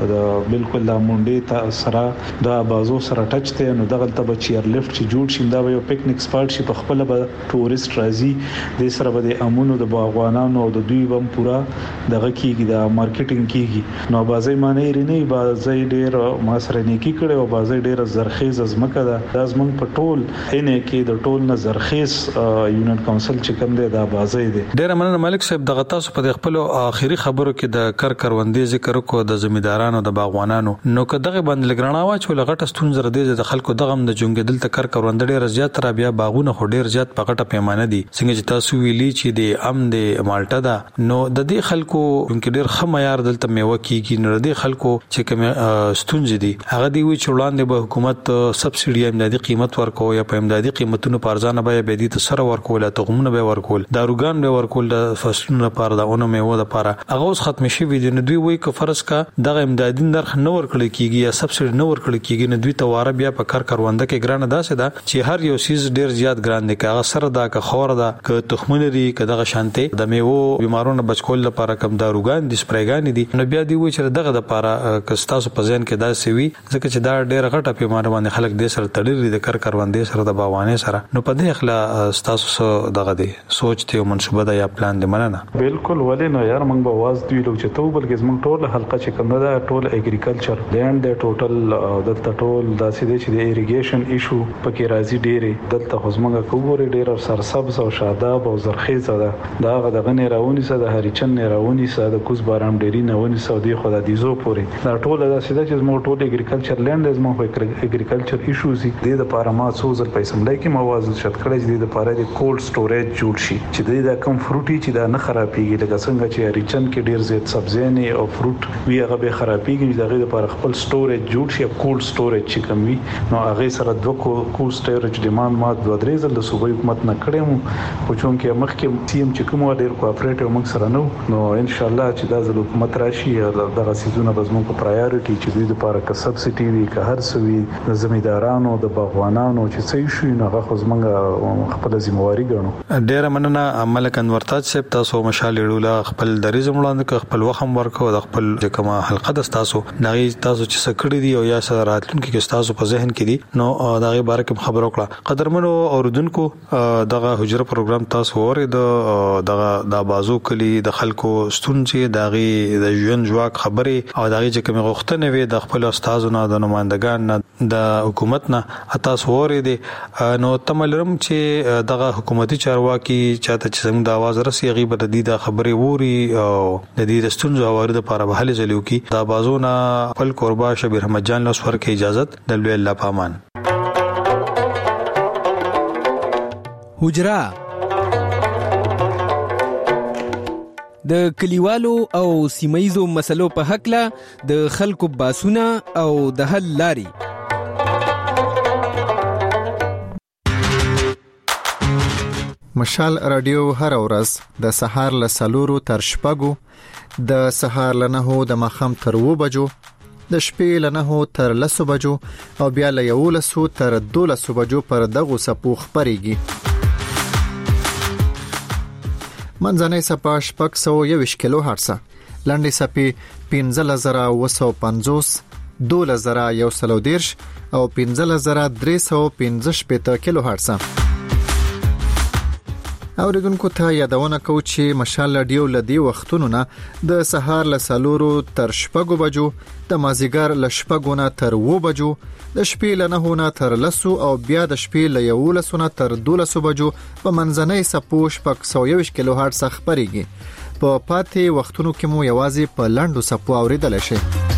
بالکل دا مونډې ته سره دا بازو سره ټچ ته نو دغه ته به چیر لفت چې جوړ شي دا یو پکنیک سپاټ شي په خپل به ټورست راځي د سره به د امونو د باغوانانو او د دوی بم پورا دغه کیږي دا مارکیټینګ کیږي نو بازي معنی رینه بازي ډیر ما سره نیکی کړي او بازي ډیر زرخیز ازمکه ده د ازمن په ټول انه کې د ټول نه زرخیز یونین کونسل چې کوم دی دا بازي دی ډیر مننه ملک صاحب دغه تاسو په خپل اخیری خبرو کې د کر کروندې ذکر کو د زمیدارانو د باغوانانو نو که دغه باندې لګرانه وا چې لغټه ستونزه ردې د خلکو دغه د جونګدل ته کر کروندې ډیر زیات را بیا باغونه خو ډیر زیات په غټه پیمانه دي څنګه چې تاسو ویلي چې د ام د مالټا ده نو د دې خلکو چې ډیر خمایار دلته میوه کیږي نو د دې خلکو چې کوم ستونزې دي هغه دی وی چې وړاندې به حکومت سبسيډي امدادي قیمت ورکو یا په امدادي قیمتونو پارځانه به به دي ته سره ورکول تغمونه به ورکول داروګان به ورکول د فصلونو لپاره د اونو میوه لپاره هغه اوس ختم شي وي د دوی وی ک فرض کا دغه امدادي نرخ نه ورکړل کیږي یا سبسيډي نه ورکړل کیږي نو دوی ته واره بیا په کار کرونده کې ګرانه داسې ده چې هر یو سیز ډیر زیات ګران دي کاغه سره دا ک خور ده ک تخمونه دي ک دغه شانته د میوه بیمارونو بچکول لپاره کم داروګان دي سپریګان دي نو بیا دی وی چې دغه د لپاره ک تاسو په ځین کې دا سوي ځکه چې دا ډیر غټه پیمانه باندې خلک د سره تړلي د کار کروندې سره د باوانه سره نو په دې اخلا تاسو دغه دي سوچ ته منصوبه ده یا پلان دی مننه بالکل ولې نو یار موږ به واز دی لو چې تو بلکې موږ ټول حلقه چې کوم ده ټول اګریکلچر لینډ د ټوټل دلته ټول د سیده چې د اریګیشن ایشو پکې راځي ډېری دلته خصمنګ کووري ډېر سرسبز او شاداب او زرخیز ده دا د غنی راونی سره د هریچن راونی سره د کوز بارام ډېری نونی سعودي خدا دیزو پوري دا ټول د سیده چې موږ ټول اګریکلچر لینډ زموږ په اګریکلچر ایشوز دي د پاره ما څو ځل پیسې ملای کې موازن شت کړی دي د پاره د کولډ سټوریج جوړ شي چې د کم فروټي چې دا نه خرابېږي لکه څنګه چې هریچن کې ډېر زیات سبزیانه او فروټ وی هغه به خرابېږي دغه لپاره خپل سټوریج جوړ شي کولډ سټوریج چې کم وي نو هغه سره دوه کولډ سټوریج ډیماند ما دوه درې ځل د صوبې حکومت نه کړم خو چون کې مخکې سی ام چې کوم ډېر کوآپریټیو موږ سره نو نو ان شاء الله چې دا د حکومت راشي دغه سيزونه به زموږ په پرایورټي چې دوی لپاره که سبسيډي وي که هر څه وي د زمیدارانو د باغوانانو چې څه شي نو هغه خو زموږ خپل ذمہواری ګڼو ډېر مننه ملک انور تاج صاحب تاسو مشال لولا خپل دریز مړاند خپل وخم ورکو د خپل کومه حلقه د تاسو دغه تاسو چې سکړی دی او یا سره راتلونکي کې تاسو په ذهن کې دي نو دغه باره کې خبر وکړه قدرمنو اوردونکو دغه حجره پروګرام تاسو اوري د دغه د بازو کلی د خلکو ستونزې دغه د ژوند جواک خبري او دغه چې کوم غوښتنه وي د خپل استادونو د نمائندگان د حکومت نه تاسو اوري دي نو تملرم چې دغه حکومتي چارواکي چاته چې څنګه د आवाज رسي غیبه د دې د خبري ووري او د دې د ستونزو اوري د لپاره به حل زلیو کی دا بازونه خپل قربا شبیر احمد جان له سور کې اجازه د لوی الله پامان حجرا د کلیوالو او سیمایزو مسلو په حق له د خلکو باسونه او د حل لاري. مشال رادیو هر ورځ د سهار له سلورو تر شپږو، د سهار له نهو د ماښام تر اوو بجو، د شپې له نهو تر لسو بجو او بیا له یولسو تر دولسو بجو پر دغو څپو خپرېږي. منځنۍ څپه شپږ سوه یوویشت کیلو هرټزه، لنډې څپې پنځلس زره اوه سوه پنځوس، دولس زره یو سل او دېرش او پنځلس زره درې سوه پنځه شپېته کیلو هرټزه. اوریدونکو ته یادونه کوو چې مشال رادیو له دې وختونو نه د سهار له څلورو تر شپږو بجو، د مازدیګر له شپږو نه تر اوو بجو، د شپې له نهو نه تر لسو او بیا د شپې له یولسو نه تر دولسو بجو په منځنۍ څپو شپږ سوه یوویشت کیلو هرټز خپرېږي. په پاتې وختونو کې مو یوازې په لنډو څپو اوریدلی شئ.